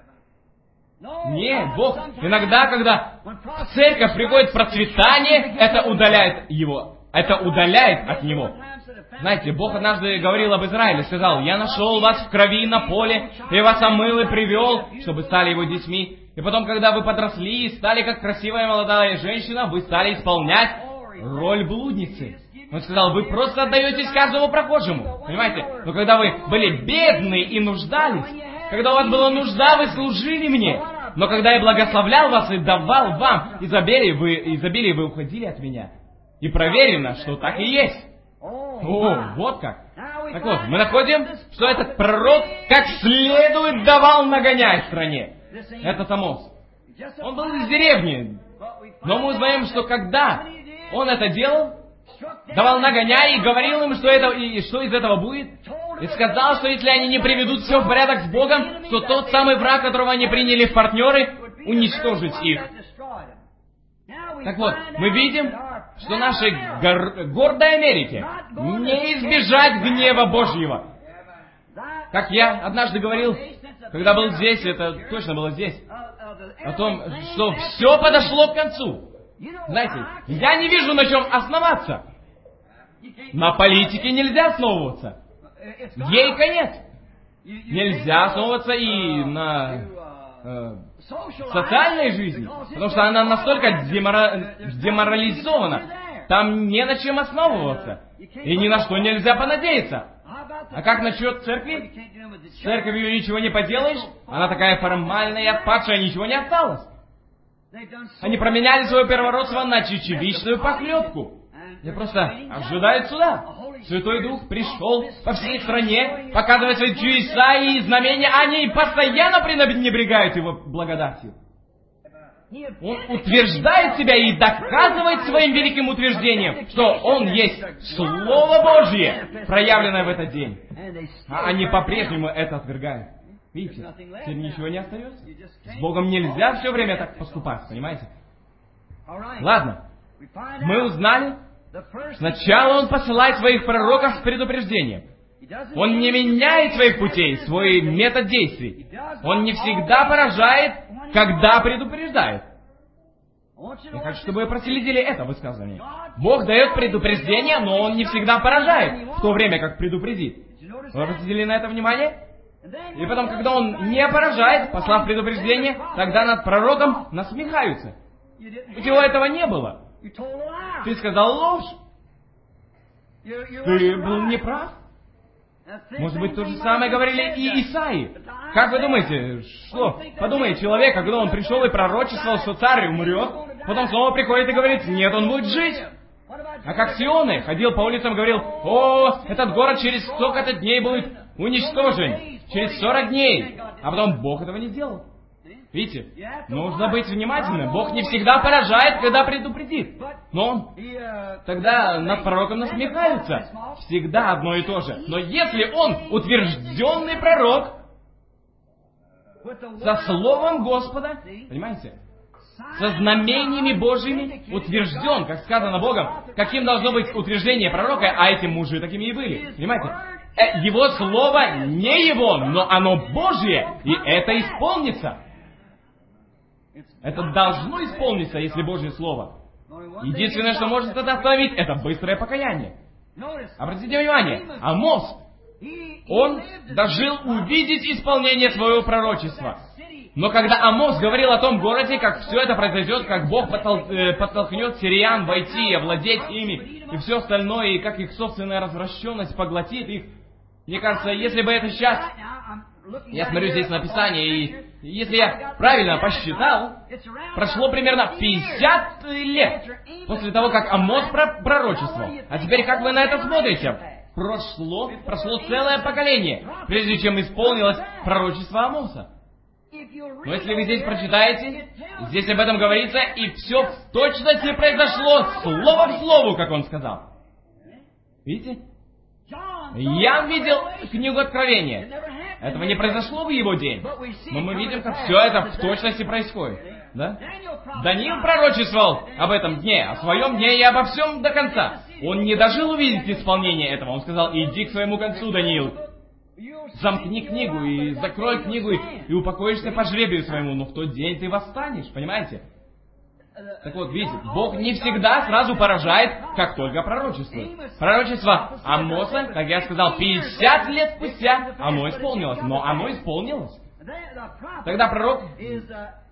Нет, Бог иногда, когда в церковь приходит процветание, это удаляет его, это удаляет от него. Знаете, Бог однажды говорил об Израиле, сказал: «Я нашел вас в крови на поле, и вас омыл и привел, чтобы стали его детьми. И потом, когда вы подросли и стали как красивая молодая женщина, вы стали исполнять роль блудницы». Он сказал: вы просто отдаетесь каждому прохожему. Понимаете? Но когда вы были бедны и нуждались, когда у вас была нужда, вы служили мне. Но когда я благословлял вас и давал вам изобилие, вы, изобилие, вы уходили от меня. И проверено, что так и есть. О, вот как. Так вот, мы находим, что этот пророк как следует давал нагоняй в стране. Это Амос. Он был из деревни. Но мы узнаем, что когда он это делал, давал нагоняй и говорил им, что, это, и что из этого будет. И сказал, что если они не приведут все в порядок с Богом, то тот самый враг, которого они приняли в партнеры, уничтожить их. Так вот, мы видим, что нашей гор- гордой Америке не избежать гнева Божьего. Как я однажды говорил, когда был здесь, это точно было здесь, о том, что все подошло к концу. Знаете, я не вижу, на чем основаться. На политике нельзя основываться. Ей конец. Нельзя основываться и на э, социальной жизни, потому что она настолько демора... деморализована. Там не на чем основываться. И ни на что нельзя понадеяться. А как насчет церкви? С церковью ничего не поделаешь. Она такая формальная, падшая, ничего не осталось. Они променяли свое первородство на чечевичную похлебку. И просто ожидают суда. Святой Дух пришел по всей стране, показывая свои чудеса и знамения. Они постоянно пренебрегают его благодатью. Он утверждает себя и доказывает своим великим утверждением, что он есть Слово Божье, проявленное в этот день. А они по-прежнему это отвергают. Видите, теперь ничего не остается. С Богом нельзя все время так поступать, понимаете? Ладно, мы узнали. Сначала Он посылает своих пророков с предупреждением. Он не меняет своих путей, свой метод действий. Он не всегда поражает, когда предупреждает. Я хочу, чтобы вы проследили это высказывание. Бог дает предупреждение, но Он не всегда поражает, в то время как предупредит. Вы обратили на это внимание? И потом, когда Он не поражает, послав предупреждение, тогда над пророком насмехаются. У тебя этого не было. Ты сказал ложь. Ты был неправ. Может быть, то же самое говорили и Исаии. Как вы думаете, что? Подумай, человек, когда он пришел и пророчествовал, что царь умрет, потом снова приходит и говорит: нет, он будет жить. А как Сионы ходил по улицам и говорил: о, этот город через столько-то дней будет уничтожен. Через сорок дней. А потом Бог этого не сделал. Видите? Нужно быть внимательным. Бог не всегда поражает, когда предупредит. Но Он тогда над пророком насмехаются. Всегда одно и то же. Но если он утвержденный пророк, со словом Господа, понимаете? Со знамениями Божьими утвержден, как сказано Богом, каким должно быть утверждение пророка, а эти мужи такими и были. Понимаете? Его слово не его, но оно Божье, и это исполнится. Это должно исполниться, если Божье Слово. Единственное, что может это остановить, это быстрое покаяние. Обратите внимание, Амос, он дожил увидеть исполнение своего пророчества. Но когда Амос говорил о том городе, как все это произойдет, как Бог подтолкнет сириян войти и овладеть ими, и все остальное, и как их собственная развращенность поглотит их, мне кажется, если бы это сейчас... Я смотрю здесь на Писание, и если я правильно посчитал, прошло примерно пятьдесят лет после того, как Амос пророчествовал. А теперь как вы на это смотрите? Прошло, прошло целое поколение, прежде чем исполнилось пророчество Амоса. Но если вы здесь прочитаете, здесь об этом говорится, и все в точности произошло, слово в слово, как он сказал. Видите? Иоанн видел книгу Откровения. Этого не произошло в его день. Но мы видим, как все это в точности происходит. Да? Даниил пророчествовал об этом дне, о своем дне и обо всем до конца. Он не дожил увидеть исполнение этого. Он сказал: иди к своему концу, Даниил. Замкни книгу и закрой книгу, и, и упокоишься по жребию своему. Но в тот день ты восстанешь, понимаете? Так вот, видите, Бог не всегда сразу поражает, как только пророчествует. Пророчество Амоса, как я сказал, пятьдесят лет спустя оно исполнилось. Но оно исполнилось. Тогда пророк из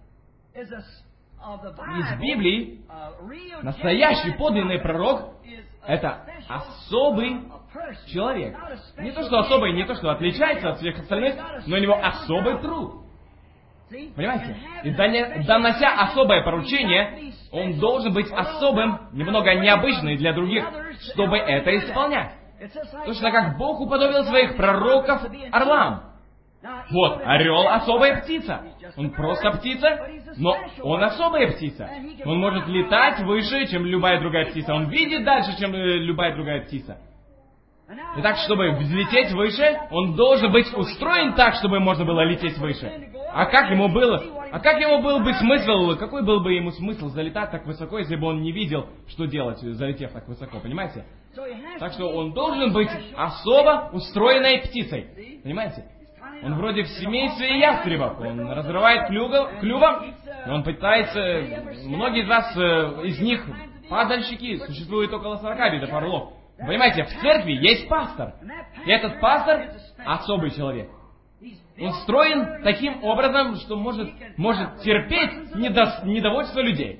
Библии, настоящий подлинный пророк, это особый человек. Не то, что особый, не то, что отличается от всех остальных, но у него особый труд. Понимаете? И донося особое поручение, он должен быть особым, немного необычным для других, чтобы это исполнять. Точно как Бог уподобил своих пророков орлам. Вот, орел — особая птица. Он просто птица, но он особая птица. Он может летать выше, чем любая другая птица. Он видит дальше, чем любая другая птица. Итак, чтобы взлететь выше, он должен быть устроен так, чтобы можно было лететь выше. А как ему было? А как ему был бы смысл, какой был бы ему смысл залетать так высоко, если бы он не видел, что делать, залетев так высоко, понимаете? Так что он должен быть особо устроенной птицей, понимаете? Он вроде в семействе ястребов, он разрывает клювом, клювом, и он пытается, многие из вас, из них падальщики, существует около сорока видов орлов. Понимаете, в церкви есть пастор, и этот пастор особый человек. Он строен таким образом, что может, может терпеть недо, недовольство людей.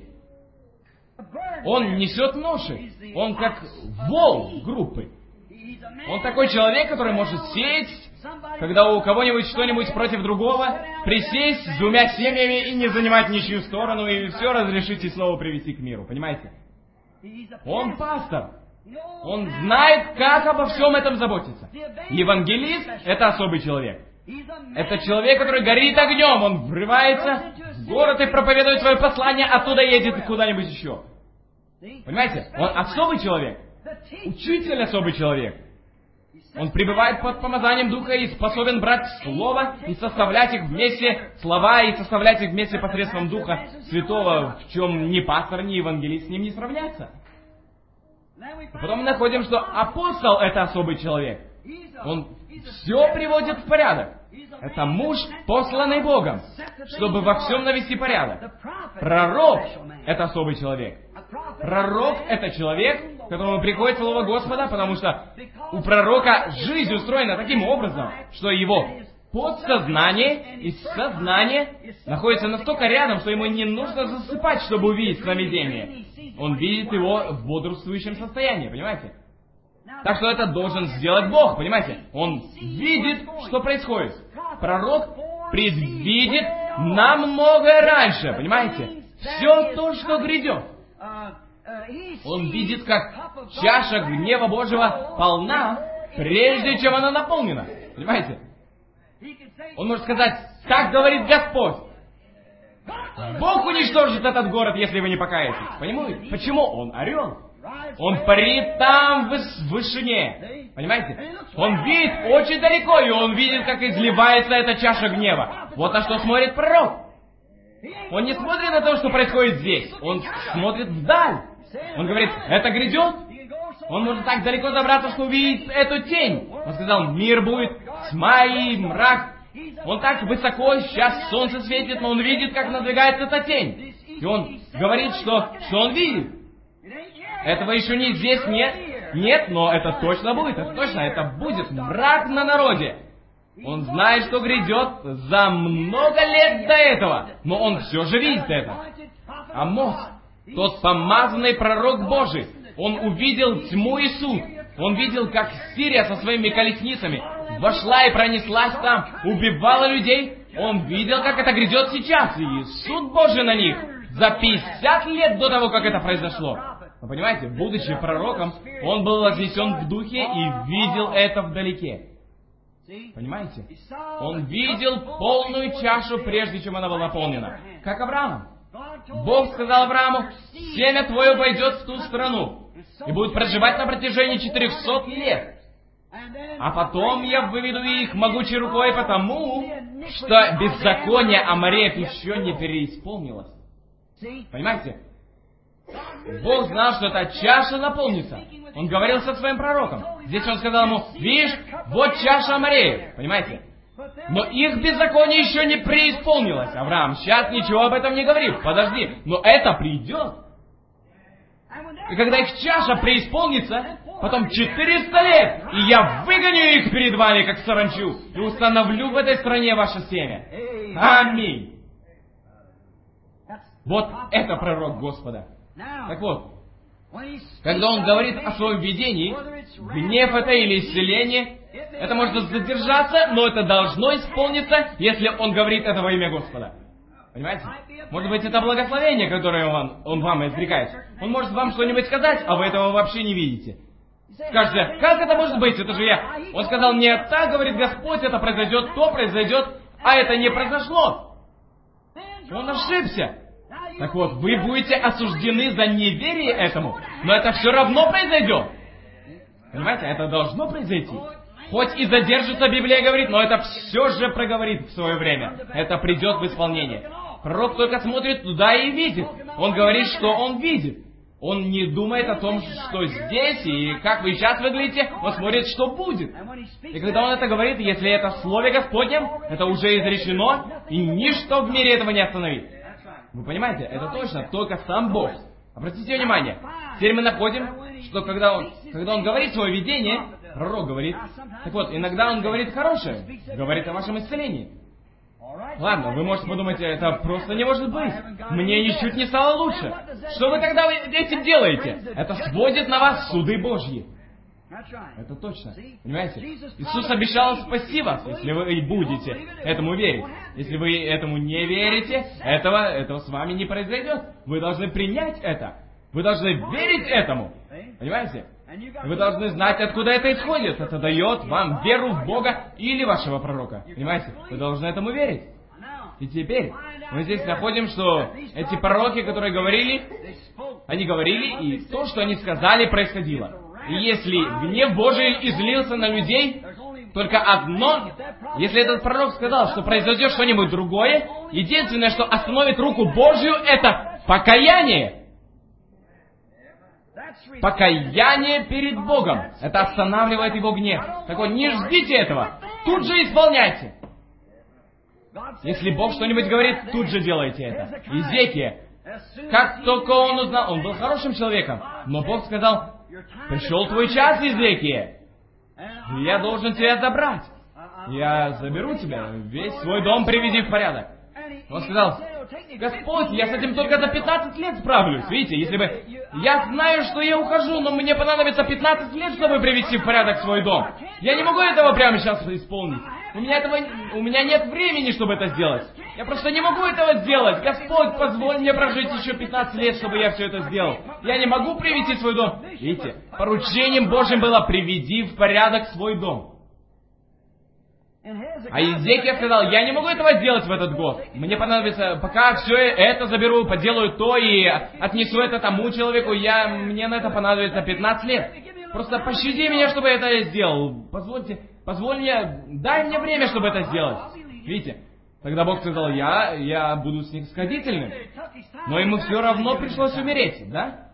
Он несет ноши. Он как вол группы. Он такой человек, который может сеять, когда у кого-нибудь что-нибудь против другого, присесть с двумя семьями и не занимать ничью сторону, и все разрешить и снова привести к миру. Понимаете? Он пастор. Он знает, как обо всем этом заботиться. Евангелист — это особый человек. Это человек, который горит огнем. Он врывается в город и проповедует свое послание, оттуда едет куда-нибудь еще. Понимаете? Он особый человек. Учитель — особый человек. Он пребывает под помазанием Духа и способен брать Слово и составлять их вместе, слова, и составлять их вместе посредством Духа Святого, в чем ни пастор, ни евангелист с ним не сравнятся. И потом мы находим, что апостол — это особый человек. Он все приводит в порядок. Это муж, посланный Богом, чтобы во всем навести порядок. Пророк — это особый человек. Пророк — это человек, к которому приходит слово Господа, потому что у пророка жизнь устроена таким образом, что его подсознание и сознание находятся настолько рядом, что ему не нужно засыпать, чтобы увидеть сновидение. Он видит его в бодрствующем состоянии, понимаете? Так что это должен сделать Бог, понимаете? Он видит, что происходит. Пророк предвидит намного раньше, понимаете? Все то, что грядет. Он видит, как чаша гнева Божьего полна, прежде чем она наполнена. Понимаете? Он может сказать: так говорит Господь. Бог уничтожит этот город, если вы не покаетесь. Понимаете? Почему? Он орел. Он парит там в вышине. Понимаете? Он видит очень далеко, и он видит, как изливается эта чаша гнева. Вот на что смотрит пророк. Он не смотрит на то, что происходит здесь. Он смотрит вдаль. Он говорит: это грядет. Он может так далеко забраться, что увидит эту тень. Он сказал: мир будет, тьма и мрак. Он так высоко, сейчас солнце светит, но он видит, как надвигается эта тень. И он говорит, что, что он видит. Этого еще не здесь нет. Нет, но это точно будет. Это точно, это будет мрак на народе. Он знает, что грядет за много лет до этого. Но он все же видит это. Амос, тот помазанный пророк Божий, он увидел тьму и суд. Он видел, как Сирия со своими колесницами вошла и пронеслась там, убивала людей. Он видел, как это грядет сейчас, и суд Божий на них за пятьдесят лет до того, как это произошло. Вы понимаете, будучи пророком, он был вознесен в духе и видел это вдалеке. Понимаете? Он видел полную чашу, прежде чем она была наполнена. Как Авраам. Бог сказал Аврааму: семя твое пойдет в ту страну и будет проживать на протяжении четырехсот лет. А потом я выведу их могучей рукой, потому что беззаконие Амореев еще не переисполнилось. Понимаете? Бог знал, что эта чаша наполнится. Он говорил со своим пророком. Здесь он сказал ему: видишь, вот чаша Амореев. Понимаете? Но их беззаконие еще не преисполнилось. Авраам, сейчас ничего об этом не говори. Подожди, но это придет. И когда их чаша преисполнится, потом четыреста лет, и я выгоню их перед вами, как саранчу, и установлю в этой стране ваше семя. Аминь. Вот это пророк Господа. Так вот, когда он говорит о своем видении, гнев это или исцеление, это может задержаться, но это должно исполниться, если он говорит это во имя Господа. Понимаете? Может быть, это благословение, которое он, он вам изрекает. Он может вам что-нибудь сказать, а вы этого вообще не видите. Скажете: как это может быть? Это же я. Он сказал: нет, так говорит Господь, это произойдет, то произойдет, а это не произошло. Он ошибся. Так вот, вы будете осуждены за неверие этому, но это все равно произойдет. Понимаете? Это должно произойти. Хоть и задержится, Библия говорит, но это все же проговорит в свое время. Это придет в исполнение. Пророк только смотрит туда и видит. Он говорит, что он видит. Он не думает о том, что здесь и как вы сейчас выглядите. Он смотрит, что будет. И когда он это говорит, если это в Слове Господнем, это уже изречено, и ничто в мире этого не остановит. Вы понимаете? Это точно. Только сам Бог. Обратите внимание. Теперь мы находим, что когда он, когда он говорит свое видение, пророк говорит. Так вот, иногда он говорит хорошее. Говорит о вашем исцелении. Ладно, вы можете подумать, это просто не может быть. Мне ничуть не стало лучше. Что вы тогда этим делаете? Это сводит на вас суды Божьи. Это точно. Понимаете? Иисус обещал спасти вас, если вы будете этому верить. Если вы этому не верите, этого, этого с вами не произойдет. Вы должны принять это. Вы должны верить этому. Понимаете? Вы должны знать, откуда это исходит. Это дает вам веру в Бога или вашего пророка. Понимаете? Вы должны этому верить. И теперь мы здесь находим, что эти пророки, которые говорили, они говорили, и то, что они сказали, происходило. И если гнев Божий излился на людей, только одно, если этот пророк сказал, что произойдет что-нибудь другое, единственное, что остановит руку Божью, это покаяние. Покаяние перед Богом. Это останавливает его гнев. Так вот, не ждите этого. Тут же исполняйте. Если Бог что-нибудь говорит, тут же делайте это. Иезекия, как только он узнал, он был хорошим человеком, но Бог сказал: пришел твой час, Иезекия, и я должен тебя забрать. Я заберу тебя, весь свой дом приведи в порядок. Он сказал: Господь, я с этим только за пятнадцать лет справлюсь. Видите, если бы... Я знаю, что я ухожу, но мне понадобится пятнадцать лет, чтобы привести в порядок свой дом. Я не могу этого прямо сейчас исполнить. У меня, этого... У меня нет времени, чтобы это сделать. Я просто не могу этого сделать. Господь, позволь мне прожить еще пятнадцать лет, чтобы я все это сделал. Я не могу привести свой дом. Видите, поручением Божьим было: приведи в порядок свой дом. А Иезекия сказал: я не могу этого сделать в этот год. Мне понадобится, пока все это заберу, поделаю то и отнесу это тому человеку, я, мне на это понадобится пятнадцать лет. Просто пощади меня, чтобы я это сделал. Позвольте, позволь мне, дай мне время, чтобы это сделать. Видите? Тогда Бог сказал: я, я буду снисходительным. Но ему все равно пришлось умереть, да?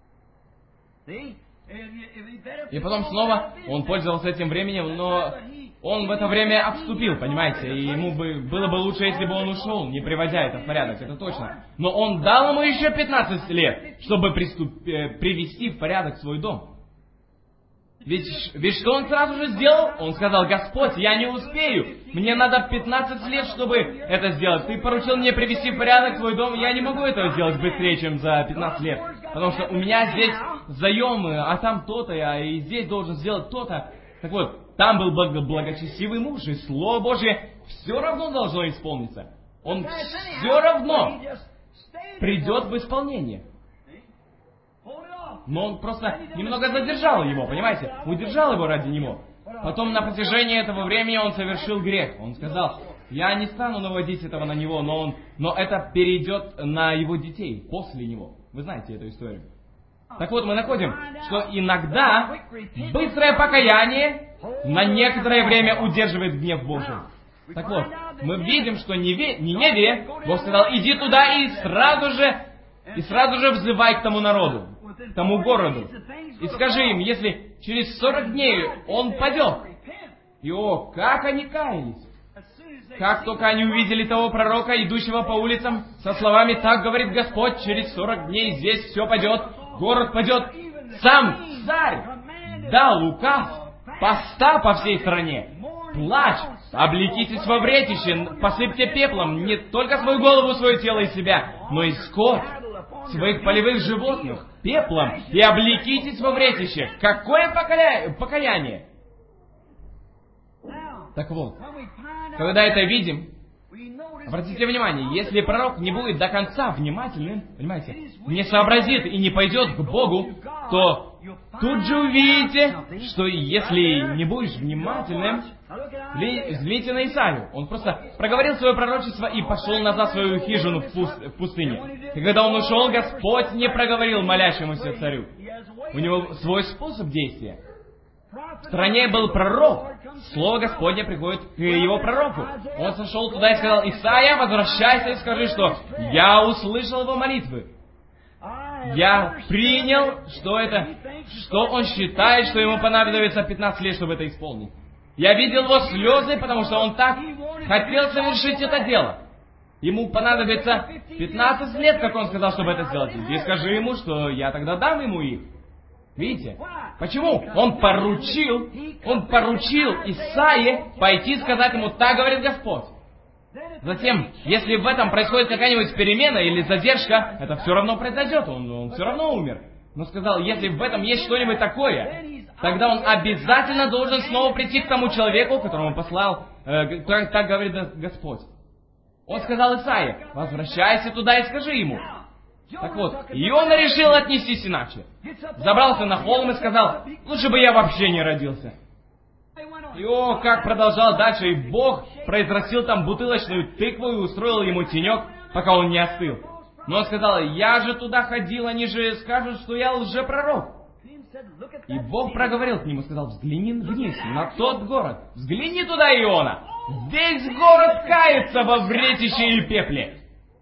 И потом снова он пользовался этим временем, но он в это время отступил, понимаете, и ему бы, было бы лучше, если бы он ушел, не приводя это в порядок, это точно. Но он дал ему еще пятнадцать лет, чтобы приступ, э, привести в порядок свой дом. Ведь, ведь что он сразу же сделал? Он сказал: Господь, я не успею, мне надо пятнадцать лет, чтобы это сделать. Ты поручил мне привести в порядок свой дом, я не могу этого сделать быстрее, чем за пятнадцать лет. Потому что у меня здесь заемы, а там то-то, а и здесь должен сделать то-то. Так вот, там был благочестивый муж, и Слово Божье все равно должно исполниться. Он все равно придет в исполнение. Но он просто немного задержал его, понимаете? Удержал его ради него. Потом на протяжении этого времени он совершил грех. Он сказал, я не стану наводить этого на него, но, он, но это перейдет на его детей после него. Вы знаете эту историю. Так вот, мы находим, что иногда быстрое покаяние на некоторое время удерживает гнев Божий. Так вот, мы видим, что Ниневе, Ниневе Бог сказал, иди туда и сразу же, и сразу же взывай к тому народу, к тому городу. И скажи им, если через сорок дней он падет. И о, как они каялись! Как только они увидели того пророка, идущего по улицам, со словами «Так говорит Господь, через сорок дней здесь все падет, город падет», сам царь дал указ поста по всей стране. Плач, облекитесь во вретище, посыпьте пеплом не только свою голову, свое тело и себя, но и скот, своих полевых животных, пеплом, и облекитесь во вретище. Какое покая... покаяние! Так вот, когда это видим, обратите внимание, если пророк не будет до конца внимательным, понимаете, не сообразит и не пойдет к Богу, то тут же увидите, что если не будешь внимательным, взгляните на Исаию. Он просто проговорил свое пророчество и пошел назад в свою хижину в, пуст... в пустыне. И когда он ушел, Господь не проговорил молящемуся царю. У него свой способ действия. В стране был пророк. Слово Господне приходит к его пророку. Он сошел туда и сказал, Исайя, возвращайся и скажи, что я услышал его молитвы. Я принял, что это, что он считает, что ему понадобится пятнадцать лет, чтобы это исполнить. Я видел его слезы, потому что он так хотел совершить это дело. Ему понадобится пятнадцать лет, как он сказал, чтобы это сделать. И скажи ему, что я тогда дам ему их. Видите? Почему? Он поручил, он поручил Исаии пойти сказать ему, так говорит Господь. Затем, если в этом происходит какая-нибудь перемена или задержка, это все равно произойдет, он, он все равно умер. Но сказал, если в этом есть что-нибудь такое, тогда он обязательно должен снова прийти к тому человеку, которому он послал, э, так, так говорит Господь. Он сказал Исаии, возвращайся туда и скажи ему. Так вот, Иона решил отнестись иначе. Забрался на холм и сказал, лучше бы я вообще не родился. И о, как продолжал дальше, и Бог произрастил там бутылочную тыкву и устроил ему тенек, пока он не остыл. Но он сказал, я же туда ходил, они же скажут, что я лжепророк. И Бог проговорил к нему, сказал, взгляни вниз, на тот город, взгляни туда, Иона, весь город кается во вретище и пепле.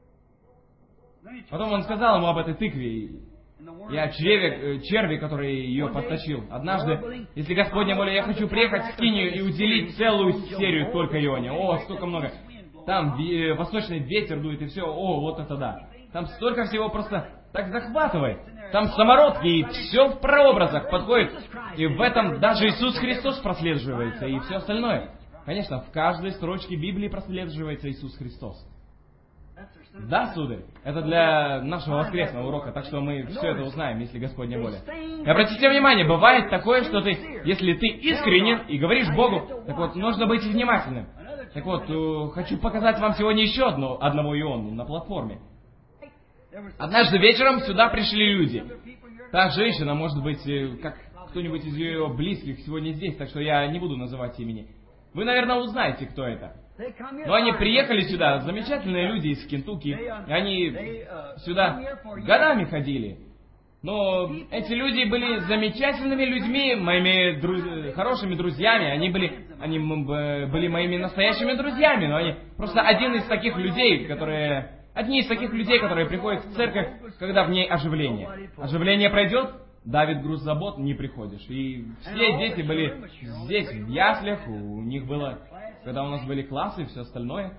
Потом он сказал ему об этой тыкве и о чреве, черви, который ее подточил. Однажды, если Господня воля, я хочу приехать в Скинию и уделить целую серию только Ионе. О, столько много. Там восточный ветер дует и все. О, вот это да. Там столько всего просто так захватывает. Там самородки и все в прообразах подходит. И в этом даже Иисус Христос прослеживается и все остальное. Конечно, в каждой строчке Библии прослеживается Иисус Христос. Да, сударь, это для нашего воскресного урока, так что мы все это узнаем, если Господня воля. И обратите внимание, бывает такое, что ты, если ты искренен и говоришь Богу, так вот, нужно быть внимательным. Так вот, хочу показать вам сегодня еще одно, одного Иону на платформе. Однажды вечером сюда пришли люди. Та женщина, может быть, как кто-нибудь из ее близких сегодня здесь, так что я не буду называть имени. Вы, наверное, узнаете, кто это. Но они приехали сюда, замечательные люди из Кентукки, и они сюда годами ходили. Но эти люди были замечательными людьми, моими друз... хорошими друзьями, они были, они были моими настоящими друзьями, но они просто один из таких людей, которые... Одни из таких людей, которые приходят в церковь, когда в ней оживление. Оживление пройдет, давит груз забот, не приходишь. И все дети были здесь, в яслях, у них было... Когда у нас были классы и все остальное.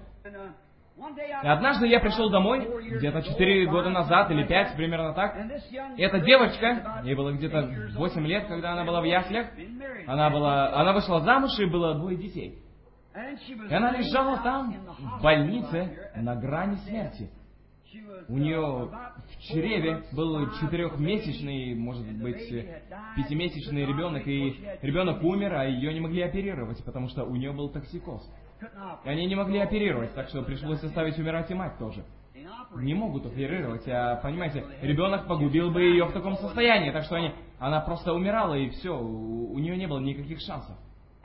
И однажды я пришел домой, где-то четыре года назад, или пять, примерно так. И эта девочка, ей было где-то восемь лет, когда она была в яслях. Она, была, она вышла замуж, и было двое детей. И она лежала там, в больнице, на грани смерти. У нее в чреве был четырехмесячный, может быть, пятимесячный ребенок, и ребенок умер, а ее не могли оперировать, потому что у нее был токсикоз. И они не могли оперировать, так что пришлось оставить умирать и мать тоже. Не могут оперировать, а, понимаете, ребенок погубил бы ее в таком состоянии, так что они, она просто умирала, и все, у, у нее не было никаких шансов.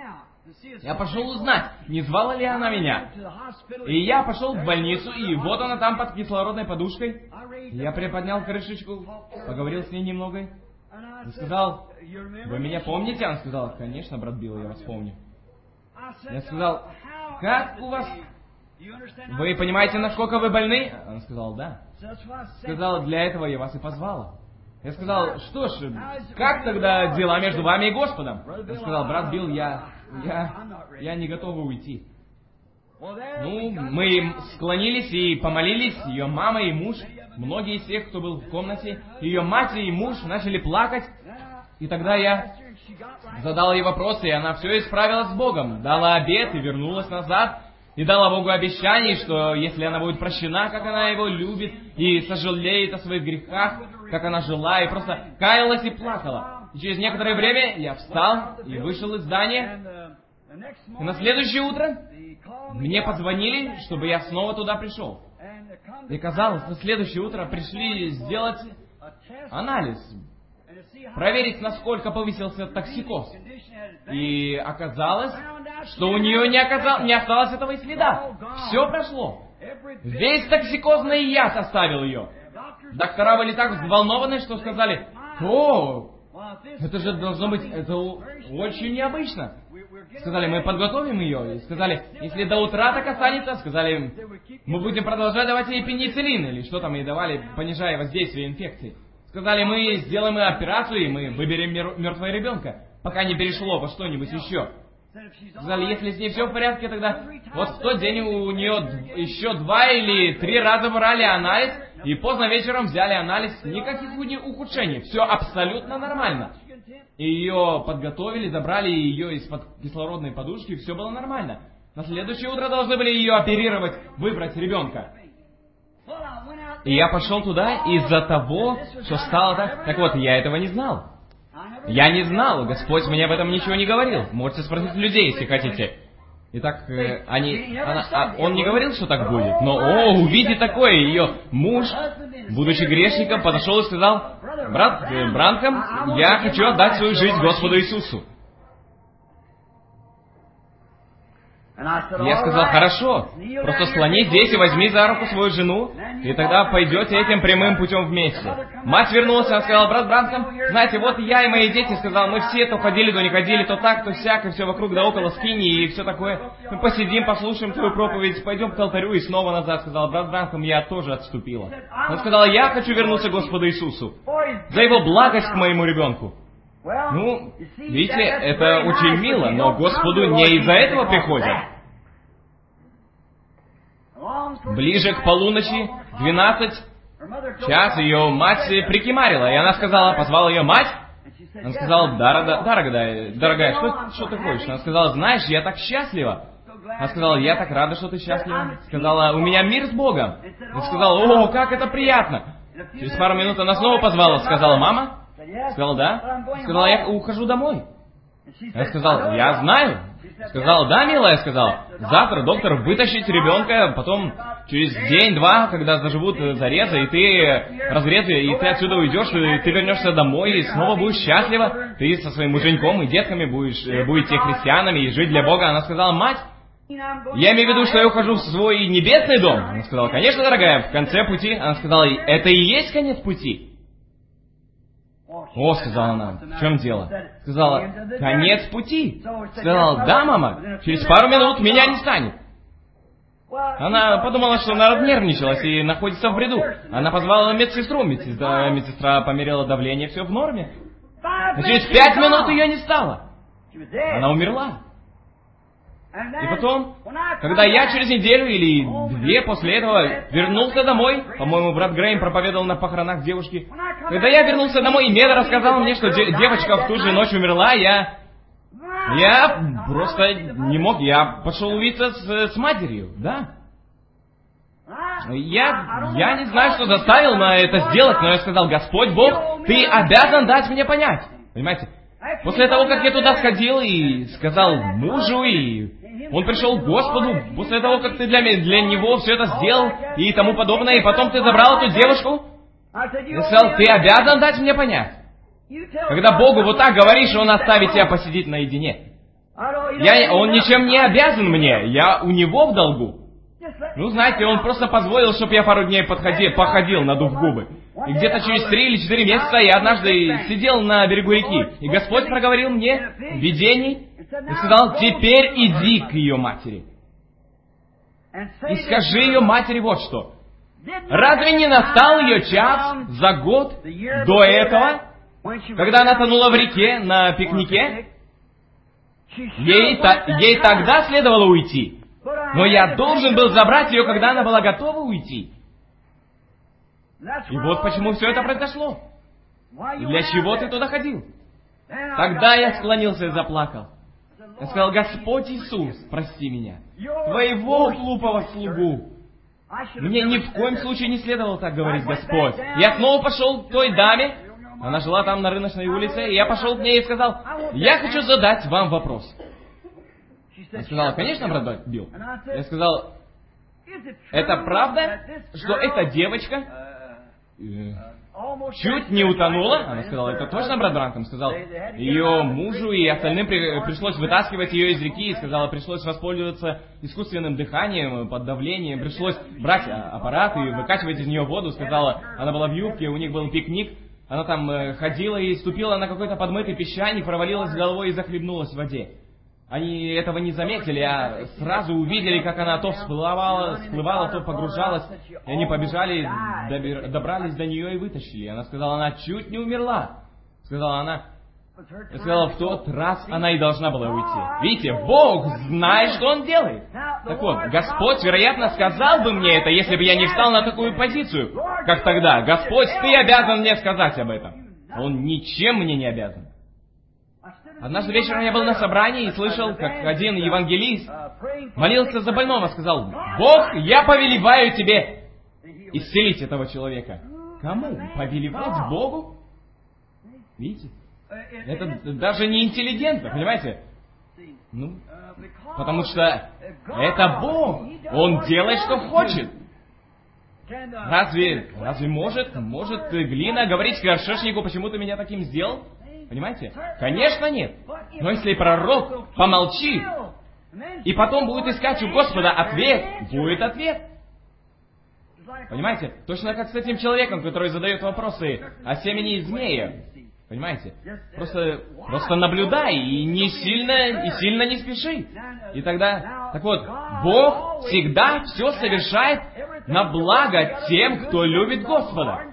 Я пошел узнать, не звала ли она меня. И я пошел в больницу, и вот она там под кислородной подушкой. Я приподнял крышечку, поговорил с ней немного. И сказал: «Вы меня помните?» Она сказала: «Конечно, брат Билл, я вас помню». Я сказал: «Как у вас... Вы понимаете, насколько вы больны?» Она сказала: «Да». Сказала: «Для этого я вас и позвала». Я сказал: «Что ж, как тогда дела между вами и Господом?» Он сказал: «Брат Билл, я... я... я не готова уйти». Ну, мы склонились и помолились. Ее мама и муж, многие из тех, кто был в комнате, ее мать и муж начали плакать. И тогда я задал ей вопросы, и она все исправила с Богом. Дала обет и вернулась назад. И дала Богу обещание, что если она будет прощена, как она его любит, и сожалеет о своих грехах, как она жила, и просто каялась и плакала. И через некоторое время я встал и вышел из здания. И на следующее утро мне позвонили, чтобы я снова туда пришел. И казалось, на следующее утро пришли сделать анализ, проверить, насколько повысился токсикоз. И оказалось, что у нее не, оказал, не осталось этого и следа. Все прошло. Весь токсикозный яд оставил ее. Доктора были так взволнованы, что сказали: «О, это же должно быть, это очень необычно». Сказали: «Мы подготовим ее». И сказали: «Если до утра так останется», сказали, «мы будем продолжать давать ей пенициллин», или что там ей давали, понижая воздействие инфекции. Сказали: «Мы сделаем операцию, и мы выберем мертвого ребенка, пока не перешло во что-нибудь еще». Сказали: «Если с ней все в порядке, тогда...» Вот в тот день у нее еще два или три раза брали анализ, и поздно вечером взяли анализ, никаких ухудшений, все абсолютно нормально. И ее подготовили, забрали ее из-под кислородной подушки, все было нормально. На следующее утро должны были ее оперировать, выбрать ребенка. И я пошел туда из-за того, что стало так. Так вот, я этого не знал. Я не знал, Господь мне об этом ничего не говорил. Можете спросить людей, если хотите. Итак, э, они, она, а, он не говорил, что так будет, но, о, увидя такое, ее муж, будучи грешником, подошел и сказал: «Брат э, Бранхам, я хочу отдать свою жизнь Господу Иисусу». Я сказал: «Хорошо, просто склонись здесь и возьми за руку свою жену, и тогда пойдете этим прямым путем вместе». Мать вернулась, она сказала: «Брат Бранхам, знаете, вот я и мои дети», сказал, «мы все то ходили, то не ходили, то так, то сяк, и все вокруг да около скини, и все такое. Мы посидим, послушаем твою проповедь, пойдем к алтарю и снова назад», сказал. «Брат Бранхам, я тоже отступила». Она сказала: «Я хочу вернуться к Господу Иисусу за Его благость к моему ребенку». Ну, видите, это очень мило, но Господу не из-за этого приходят. Ближе к полуночи, двенадцать час, ее мать прикимарила, и она сказала, позвала ее мать. Она сказала: «Дорогая, дорогая, дорогая, что, что ты хочешь?» Она сказала: «Знаешь, я так счастлива». Она сказала: «Я так рада, что ты счастлива». Сказала: «У меня мир с Богом». Она сказала: «О, как это приятно». Через пару минут она снова позвала, сказала: «Мама?» Сказала: «Да». Сказала: «Я ухожу домой». Я сказал: «Я знаю». Сказала: «Да, милая», сказал. «Завтра доктор вытащит ребенка, потом через день-два, когда заживут зарезы, и ты разрезы, и ты отсюда уйдешь, и ты вернешься домой, и снова будешь счастлива. Ты со своим муженьком и детками будешь, будете христианами и жить для Бога». Она сказала: «Мать, я имею в виду, что я ухожу в свой небесный дом». Она сказала: «Конечно, дорогая, в конце пути». Она сказала: «Это и есть конец пути». «О», сказала она, «в чем дело?» Сказала: «Конец пути». Сказала: «Да, мама, через пару минут меня не станет». Она подумала, что она разнервничалась и находится в бреду. Она позвала медсестру, медсестра, медсестра померила давление, все в норме. Но через пять минут ее не стало. Она умерла. И потом, когда я через неделю или две после этого вернулся домой, по-моему, брат Грейм проповедовал на похоронах девушки, когда я вернулся домой, и Меда рассказала мне, что де- девочка в ту же ночь умерла, я... Я просто не мог, я пошел увидеться с, с матерью, да. Я, я не знаю, что заставил на это сделать, но я сказал: «Господь Бог, ты обязан дать мне понять». Понимаете? После того, как я туда сходил и сказал мужу, и он пришел к Господу, после того, как ты для, для него все это сделал и тому подобное, и потом ты забрал эту девушку, я сказал: «Ты обязан дать мне понять». Когда Богу вот так говоришь, Он оставит тебя посидеть наедине. Я, он ничем не обязан мне, я у него в долгу. Ну, знаете, он просто позволил, чтобы я пару дней подходи, походил, надув губы. И где-то через три или четыре месяца я однажды сидел на берегу реки, и Господь проговорил мне в видении и сказал: теперь иди к ее матери. И скажи ее матери вот что. Разве не настал ее час за год до этого, когда она тонула в реке на пикнике? Ей, та, ей тогда следовало уйти. Но я должен был забрать ее, когда она была готова уйти. И вот почему все это произошло. Для чего ты туда ходил? Тогда я склонился и заплакал. Я сказал: Господь Иисус, прости меня, твоего глупого слугу. Мне ни в коем случае не следовало так говорить, Господь. Я снова пошел к той даме, она жила там на Рыночной улице, и я пошел к ней и сказал: я хочу задать вам вопрос. Она сказала: конечно, брат Билл. Я сказал: это правда, что эта девочка чуть не утонула? Она сказала: это точно, брат Бранхам? Сказал: ее мужу и остальным при, пришлось вытаскивать ее из реки, и сказала, пришлось воспользоваться искусственным дыханием, под давлением, пришлось брать аппарат и выкачивать из нее воду. Сказала, она была в юбке, у них был пикник, она там ходила и ступила на какой-то подмытый песчаник, провалилась головой и захлебнулась в воде. Они этого не заметили, а сразу увидели, как она то всплывала, всплывала, то погружалась. И они побежали, добир, добрались до нее и вытащили. Она сказала, она чуть не умерла. Сказала она, я сказала, в тот раз она и должна была уйти. Видите, Бог знает, что Он делает. Так вот, Господь, вероятно, сказал бы мне это, если бы я не встал на такую позицию, как тогда. Господь, ты обязан мне сказать об этом. Он ничем мне не обязан. Однажды вечером я был на собрании и слышал, как один евангелист молился за больного, сказал: Бог, я повелеваю тебе исцелить этого человека. Кому? Повелевать Богу? Видите? Это даже не интеллигентно, понимаете? Ну, потому что это Бог. Он делает, что хочет. Разве, разве может, может глина говорить горшечнику, почему ты меня таким сделал? Понимаете? Конечно нет. Но если пророк помолчит, и потом будет искать у Господа ответ, будет ответ. Понимаете? Точно как с этим человеком, который задает вопросы о семени змея. Понимаете? Просто, просто наблюдай и не сильно, и сильно не спеши. И тогда, так вот, Бог всегда все совершает на благо тем, кто любит Господа.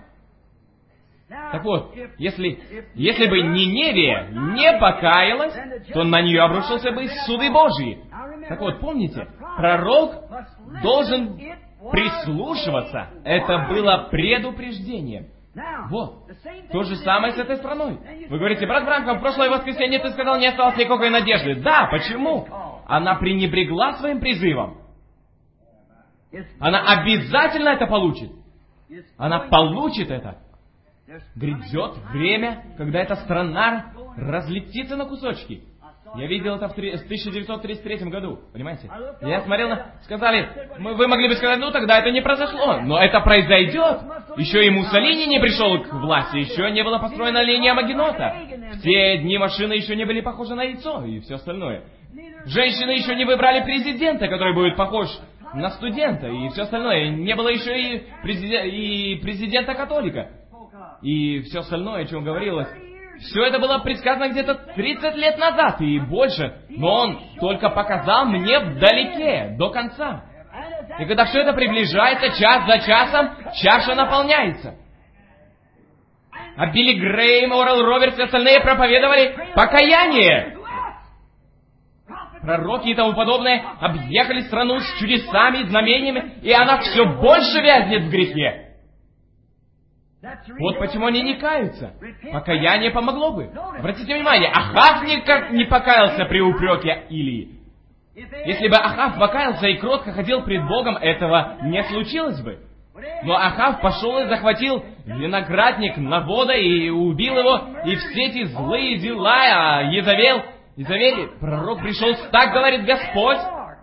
Так вот, если, если бы Ниневия не покаялась, то на нее обрушился бы суды Божьи. Так вот, помните, пророк должен прислушиваться. Это было предупреждением. Вот. То же самое с этой страной. Вы говорите, брат Бранхам, в прошлое воскресенье ты сказал, не осталось никакой надежды. Да, почему? Она пренебрегла своим призывом. Она обязательно это получит. Она получит это. Грядет время, когда эта страна разлетится на кусочки. Я видел это в тысяча девятьсот тридцать третьем году, понимаете? Я смотрел на... Сказали, мы, вы могли бы сказать, ну тогда это не произошло. Но это произойдет. Еще и Муссолини не пришел к власти, еще не была построена линия Магинота. В те дни машины еще не были похожи на яйцо и все остальное. Женщины еще не выбрали президента, который будет похож на студента и все остальное. Не было еще и, президент, и президента-католика. И все остальное, о чем говорилось. Все это было предсказано где-то тридцать лет назад и больше. Но Он только показал мне вдалеке, до конца. И когда все это приближается, час за часом, чаша наполняется. А Билли Грэйм, Орел Робертс и остальные проповедовали покаяние. Пророки и тому подобное объехали страну с чудесами, знамениями, и она все больше вязнет в грехе. Вот почему они не каются. Покаяние помогло бы. Обратите внимание, Ахав никак не покаялся при упреке Илии. Если бы Ахав покаялся и кротко ходил пред Богом, этого не случилось бы. Но Ахав пошел и захватил виноградник Навода и убил его, и все эти злые дела, а Езавель, Езавель, пророк пришел, так говорит Господь.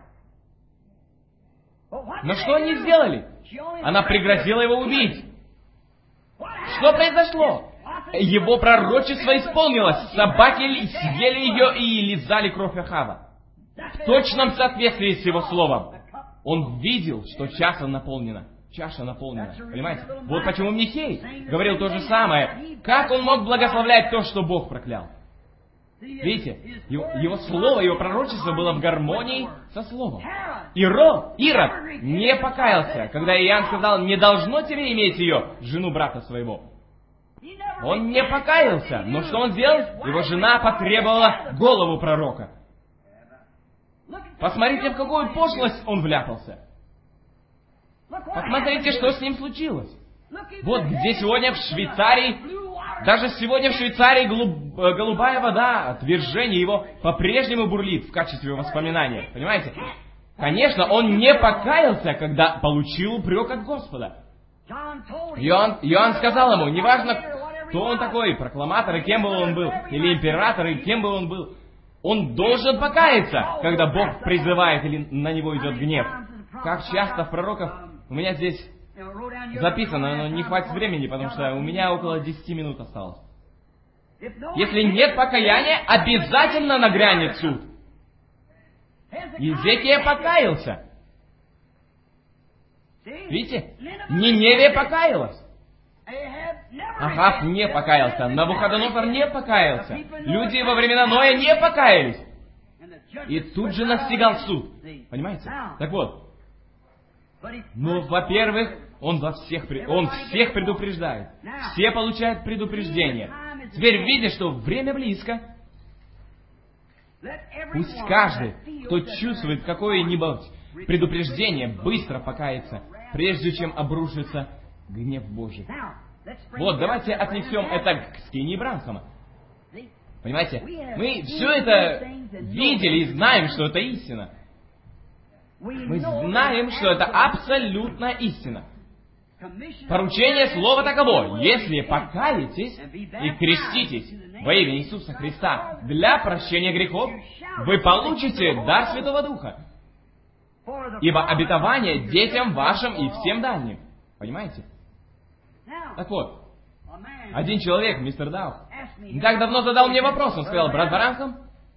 Но что они сделали? Она пригрозила его убить. Что произошло? Его пророчество исполнилось. Собаки съели ее и лизали кровь Ахава. в точном соответствии с Его Словом. Он видел, что чаша наполнена. Чаша наполнена. Понимаете? Вот почему Михей говорил то же самое. Как он мог благословлять то, что Бог проклял? Видите? Его, его слово, его пророчество было в гармонии со словом. Иро, Ирод не покаялся, когда Иоанн сказал: не должно тебе иметь ее, жену брата своего. Он не покаялся. Но что он сделал? Его жена потребовала голову пророка. Посмотрите, в какую пошлость он вляпался. Посмотрите, что с ним случилось. Вот где сегодня в Швейцарии, даже сегодня в Швейцарии голуб, голубая вода, отвержение его по-прежнему бурлит в качестве воспоминания. Понимаете? Конечно, он не покаялся, когда получил упрек от Господа. Иоанн, Иоанн сказал ему: неважно, кто он такой, прокламатор, и кем бы он был, или император, и кем бы он был, он должен покаяться, когда Бог призывает или на него идет гнев. Как часто в пророков, у меня здесь записано, но не хватит времени, потому что у меня около десяти минут осталось. Если нет покаяния, обязательно нагрянет суд. Иезекия покаялся. Видите? Ниневия покаялась. Ахав не покаялся. Навуходоносор не покаялся. Люди во времена Ноя не покаялись. И тут же настигал суд. Понимаете? Так вот. Ну, во-первых, он во всех, он всех предупреждает. Все получают предупреждение. Теперь, видя, что время близко, пусть каждый, кто чувствует какое-нибудь предупреждение, быстро покается, прежде чем обрушится гнев Божий. Вот, давайте отнесем это к скинии Бранхама. Понимаете? Мы все это видели и знаем, что это истина. Мы знаем, что это абсолютная истина. Поручение слова таково: если покаетесь и креститесь во имя Иисуса Христа для прощения грехов, вы получите дар Святого Духа. Ибо обетование детям вашим и всем дальним. Понимаете? Так вот, один человек, мистер Даух, не так давно задал мне вопрос. Он сказал: брат Бранхам,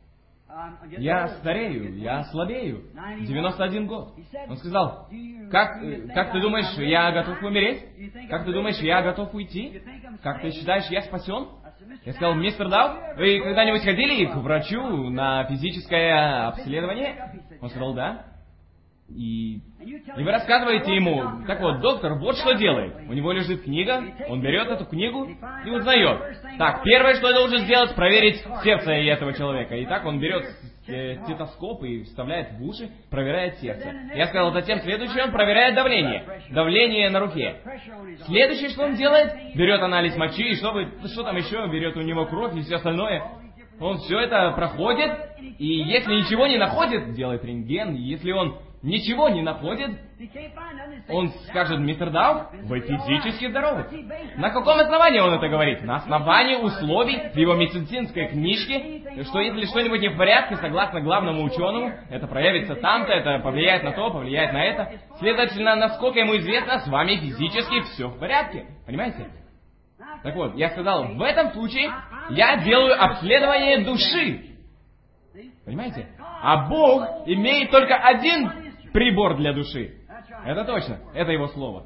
я старею, я слабею. девяносто один год. Он сказал: как, как ты думаешь, я готов умереть? Как ты думаешь, я готов уйти? Как ты считаешь, я спасен? Я сказал: мистер Даух, вы когда-нибудь ходили к врачу на физическое обследование? Он сказал: да. И, и вы рассказываете ему: так вот, доктор вот что делает. У него лежит книга, он берет эту книгу и узнает. Так, первое, что я должен сделать, проверить сердце этого человека. И так он берет стетоскоп и вставляет в уши, проверяет сердце. Я сказал: затем следующее, он проверяет давление. Давление на руке. Следующее, что он делает, берет анализ мочи, и что, вы, что там еще, берет у него кровь и все остальное. Он все это проходит, и если ничего не находит, делает рентген. И если он ничего не находит, он скажет: мистер Даух, вы физически здоровы. На каком основании он это говорит? На основании условий в его медицинской книжке, что если что-нибудь не в порядке, согласно главному ученому, это проявится там-то, это повлияет на то, повлияет на это. Следовательно, насколько ему известно, с вами физически все в порядке. Понимаете? Так вот, я сказал: в этом случае я делаю обследование души. Понимаете? А Бог имеет только один прибор для души. Это точно. Это Его Слово.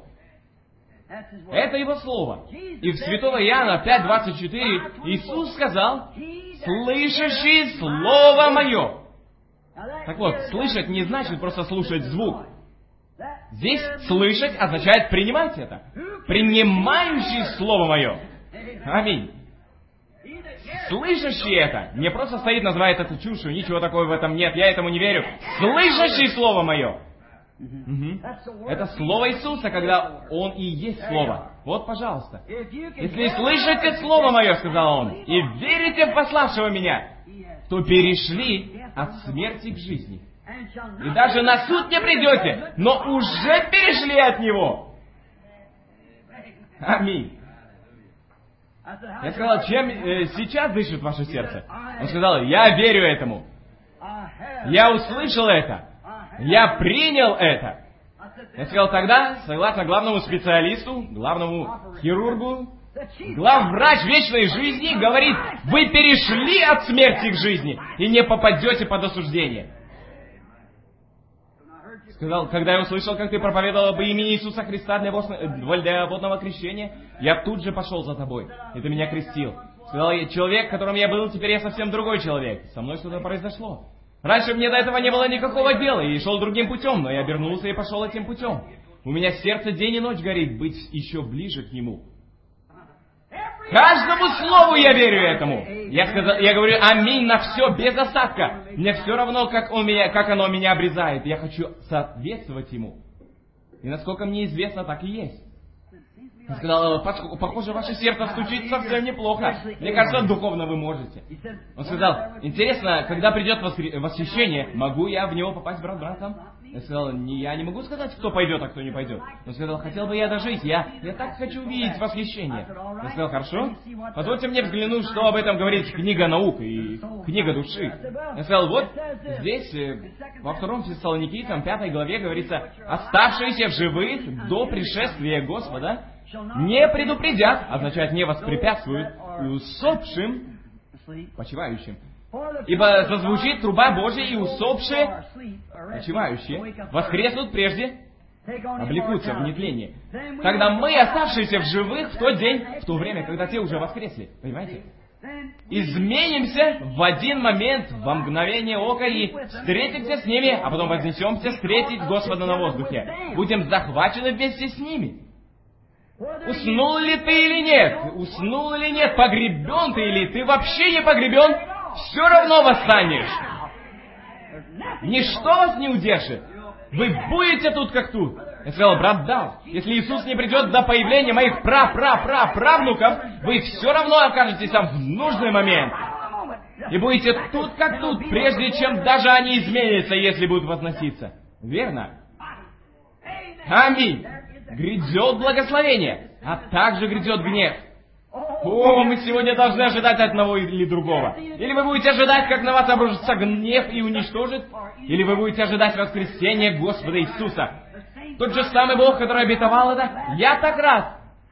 Это Его Слово. И в Святого Иоанна пять двадцать четыре Иисус сказал: слышащий Слово Мое. Так вот, слышать не значит просто слушать звук. Здесь слышать означает принимать это. Принимающий Слово Мое. Аминь. Слышащий это не просто стоит, называет это чушью, ничего такого в этом нет, я этому не верю. Слышащий Слово Мое. Угу. Это Слово Иисуса, когда Он и есть Слово. Вот, пожалуйста. Если слышите Слово Мое, сказал Он, и верите в пославшего Меня, то перешли от смерти к жизни. И даже на суд не придете, но уже перешли от Него. Аминь. Я сказал: чем э, сейчас дышит ваше сердце? Он сказал: я верю этому. Я услышал это. Я принял это. Я сказал: тогда, согласно главному специалисту, главному хирургу, главврач вечной жизни говорит: вы перешли от смерти к жизни и не попадете под осуждение. Сказал, когда я услышал, как ты проповедовал об имени Иисуса Христа для, водно, для водного крещения, я тут же пошел за тобой, и ты меня крестил. Сказал, человек, которым я был, теперь я совсем другой человек. Со мной что-то произошло. Раньше мне до этого не было никакого дела, и шел другим путем, но я обернулся и пошел этим путем. У меня сердце день и ночь горит быть еще ближе к Нему. Каждому слову я верю этому. Я, сказал, я говорю аминь на все, без осадка. Мне все равно, как, он меня, как оно меня обрезает. Я хочу соответствовать Ему. И насколько мне известно, так и есть. Он сказал, похоже, ваше сердце стучит совсем неплохо. Мне кажется, духовно вы можете. Он сказал, интересно, когда придет восхищение, могу я в него попасть брат братом? Я сказал, не, я не могу сказать, кто пойдет, а кто не пойдет. Он сказал, хотел бы я дожить, я, я так хочу видеть восхищение. Я сказал, хорошо, позвольте мне взглянуть, что об этом говорит книга наук и книга души. Я сказал, вот здесь, во втором Фессалоникийцам, пятой главе говорится, оставшиеся в живых до пришествия Господа не предупредят, означает не воспрепятствуют, усопшим, почивающим. Ибо зазвучит труба Божья, и усопшие, почивающие, воскреснут прежде, облекутся в нетление. Когда мы, оставшиеся в живых, в тот день, в то время, когда те уже воскресли, понимаете? Изменимся в один момент, во мгновение ока, и встретимся с ними, а потом вознесемся встретить Господа на воздухе. Будем захвачены вместе с ними. Уснул ли ты или нет? Уснул или нет? Погребен ты или ты вообще не погребен? Все равно восстанешь. Ничто вас не удержит. Вы будете тут как тут. Я сказал, брат Дав, если Иисус не придет до появления моих пра-пра-пра-правнуков, вы все равно окажетесь там в нужный момент. И будете тут как тут, прежде чем даже они изменятся, если будут возноситься. Верно? Аминь. Грядет благословение, а также грядет гнев. О, мы сегодня должны ожидать одного или другого. Или вы будете ожидать, как на вас обрушится гнев и уничтожит, или вы будете ожидать воскресения Господа Иисуса. Тот же самый Бог, который обетовал это, я так рад.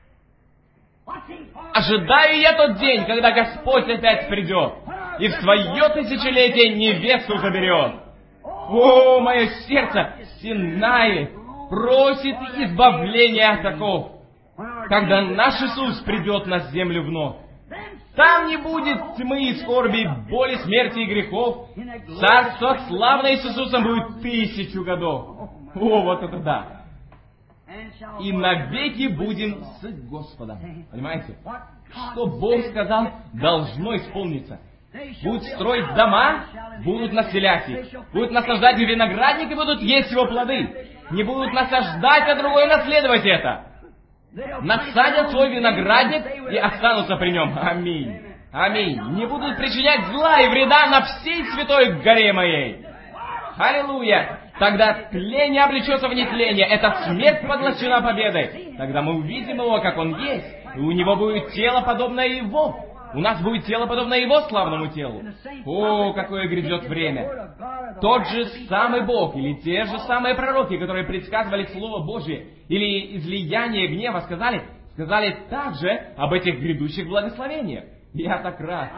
Ожидаю я тот день, когда Господь опять придет и в свое тысячелетие невесту заберет. О, мое сердце стенает, просит избавления от оков. Когда наш Иисус придет на землю вновь, там не будет тьмы и скорби, боли, смерти и грехов. Царство славное с Иисусом будет тысячу годов. О, вот это да! И навеки будем с Господом. Понимаете? Что Бог сказал, должно исполниться. Будут строить дома, будут населять их. Будут насаждать виноградник и будут есть его плоды. Не будут насаждать, а другой наследовать это. Насадят свой виноградник и останутся при нем. Аминь. Аминь. Не будут причинять зла и вреда на всей святой горе моей. Аллилуйя. Тогда тление облечется в нетление. Эта смерть поглощена победой. Тогда мы увидим его, как он есть. И у него будет тело, подобное его. У нас будет тело, подобное его славному телу. О, какое грядет время! Тот же самый Бог, или те же самые пророки, которые предсказывали Слово Божие, или излияние гнева, сказали, сказали также об этих грядущих благословениях. Я так рад.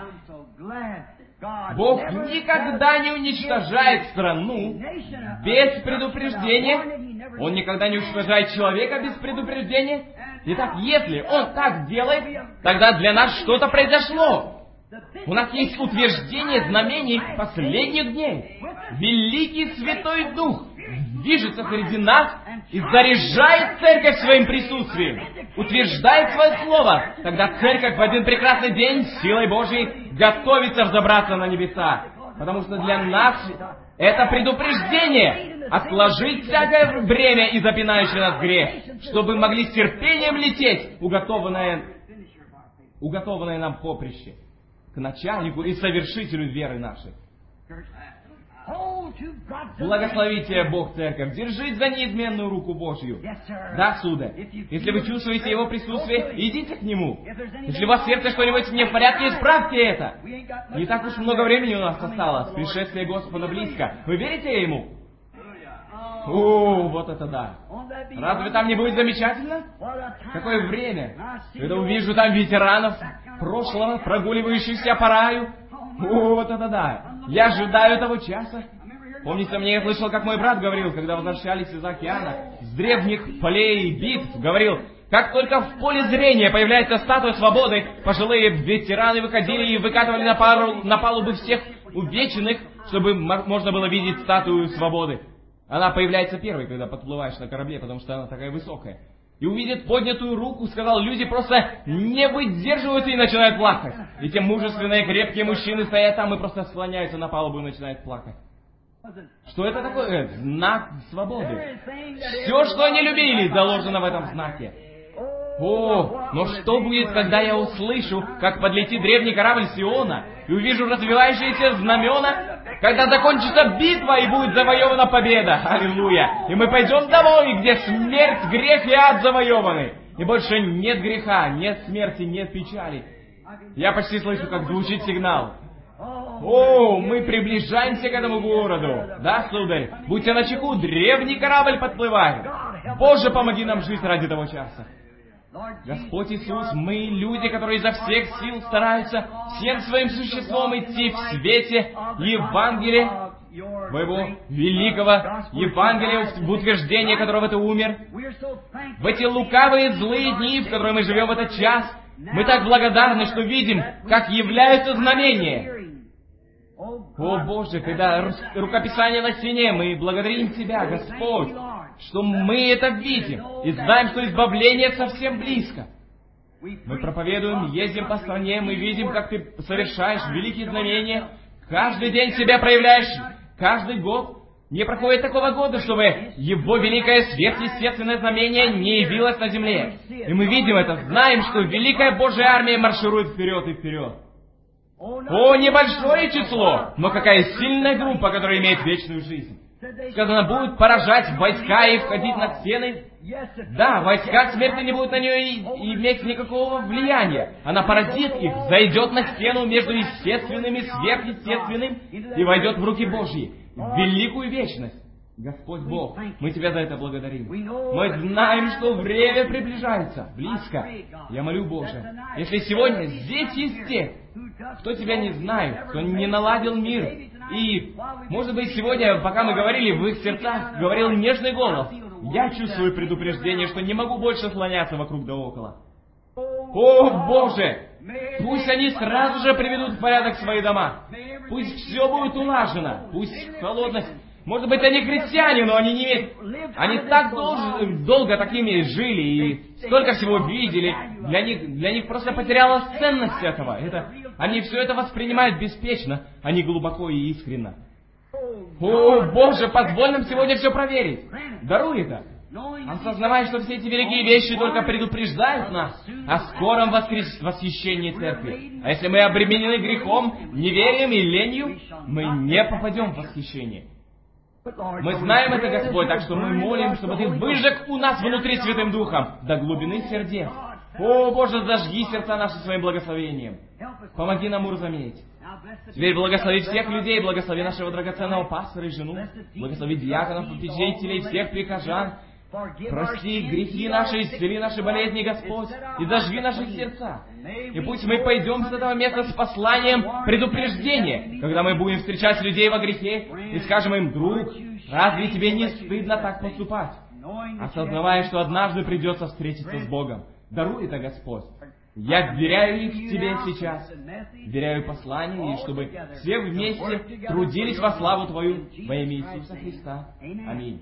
Бог никогда не уничтожает страну без предупреждения. Он никогда не уничтожает человека без предупреждения. Итак, если Он так делает, тогда для нас что-то произошло. У нас есть утверждение знамений последних дней. Великий Святой Дух движется среди нас и заряжает церковь своим присутствием, утверждает свое слово. Тогда церковь в один прекрасный день силой Божьей готовится взобраться на небеса. Потому что для нас это предупреждение отложить всякое бремя и запинающий нас грех, чтобы мы могли с терпением лететь уготованное, уготованное нам поприще к начальнику и совершителю веры нашей. Благословите Бог церковь, держите за неизменную руку Божью. Да, сударь. Если вы чувствуете Его присутствие, идите к Нему. Если у вас в сердце что-нибудь не в порядке, исправьте это. Не так уж много времени у нас осталось. Пришествие Господа близко. Вы верите Ему? О, вот это да. Разве там не будет замечательно? Какое время? Когда увижу там ветеранов прошлого, прогуливающихся по раю. О, вот это да. Я ожидаю того часа. Помните, мне я слышал, как мой брат говорил, когда возвращались из океана, с древних полей битв, говорил, как только в поле зрения появляется статуя свободы, пожилые ветераны выходили и выкатывали на, пару, на палубы всех увеченных, чтобы можно было видеть статую свободы. Она появляется первой, когда подплываешь на корабле, потому что она такая высокая. И увидит поднятую руку, сказал, люди просто не выдерживаются и начинают плакать. И те мужественные, крепкие мужчины стоят там и просто склоняются на палубу и начинают плакать. Что это такое? Знак свободы. Все, что они любили, заложено в этом знаке. О, но что будет, когда я услышу, как подлетит древний корабль Сиона, и увижу развивающиеся знамена, когда закончится битва и будет завоевана победа. Аллилуйя! И мы пойдем домой, где смерть, грех и ад завоеваны. И больше нет греха, нет смерти, нет печали. Я почти слышу, как звучит сигнал. О, мы приближаемся к этому городу. Да, сударь? Будьте начеку, древний корабль подплывает. Боже, помоги нам жить ради того часа. Господь Иисус, мы люди, которые изо всех сил стараются всем своим существом идти в свете Евангелия, Твоего великого Евангелия, в утверждение которого Ты умер. В эти лукавые злые дни, в которые мы живем в этот час, мы так благодарны, что видим, как являются знамения. О Боже, когда рукописание на стене, мы благодарим Тебя, Господь, что мы это видим и знаем, что избавление совсем близко. Мы проповедуем, ездим по стране, мы видим, как Ты совершаешь великие знамения, каждый день себя проявляешь, каждый год. Не проходит такого года, чтобы Его великое сверхъестественное знамение не явилось на земле. И мы видим это, знаем, что великая Божья армия марширует вперед и вперед. О, небольшое число, но какая сильная группа, которая имеет вечную жизнь. Сказано, будут поражать войска и входить на стены. Да, войска смерти не будут на нее и, иметь никакого влияния. Она поразит их, зайдет на стену между естественным и сверхъестественным и войдет в руки Божьи, в великую вечность. Господь Бог, мы Тебя за это благодарим. Мы знаем, что время приближается, близко. Я молю, Боже, если сегодня здесь есть те, кто Тебя не знает, кто не наладил мир, и, может быть, сегодня, пока мы говорили, в их сердцах говорил нежный голос, я чувствую предупреждение, что не могу больше слоняться вокруг да около. О, Боже! Пусть они сразу же приведут в порядок свои дома. Пусть все будет улажено. Пусть холодность... Может быть, они христиане, но они не... Они так долж... долго такими жили и столько всего видели. Для них, для них просто потерялась ценность этого. Это... Они все это воспринимают беспечно, они глубоко и искренно. О, Боже, позволь нам сегодня все проверить. Даруй это. Осознавая, что все эти великие вещи только предупреждают нас о скором воскрес... восхищении церкви. А если мы обременены грехом, неверием и ленью, мы не попадем в восхищение. Мы знаем это, Господь, так что мы молим, чтобы Ты выжег у нас внутри Святым Духом до глубины сердец. О, Боже, зажги сердца наши своим благословением. Помоги нам уразуметь. Теперь благослови всех людей, благослови нашего драгоценного пастора и жену, благослови диаконов, попечителей, всех прихожан. Прости грехи наши, исцели наши болезни, Господь, и зажги наши сердца. И пусть мы пойдем с этого места с посланием предупреждения, когда мы будем встречать людей во грехе, и скажем им, друг, разве тебе не стыдно так поступать? Осознавая, что однажды придется встретиться с Богом. Даруй это, Господь. Я вверяю их Тебе сейчас, вверяю послание, и чтобы все вместе трудились во славу Твою во имя Иисуса Христа. Аминь.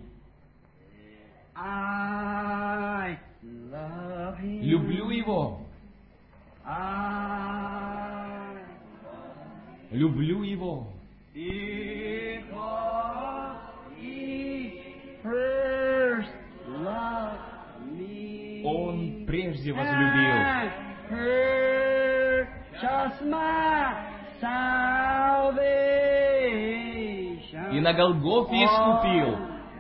Люблю Его. Люблю Его. Он прежде возлюбил. И на Голгофе искупил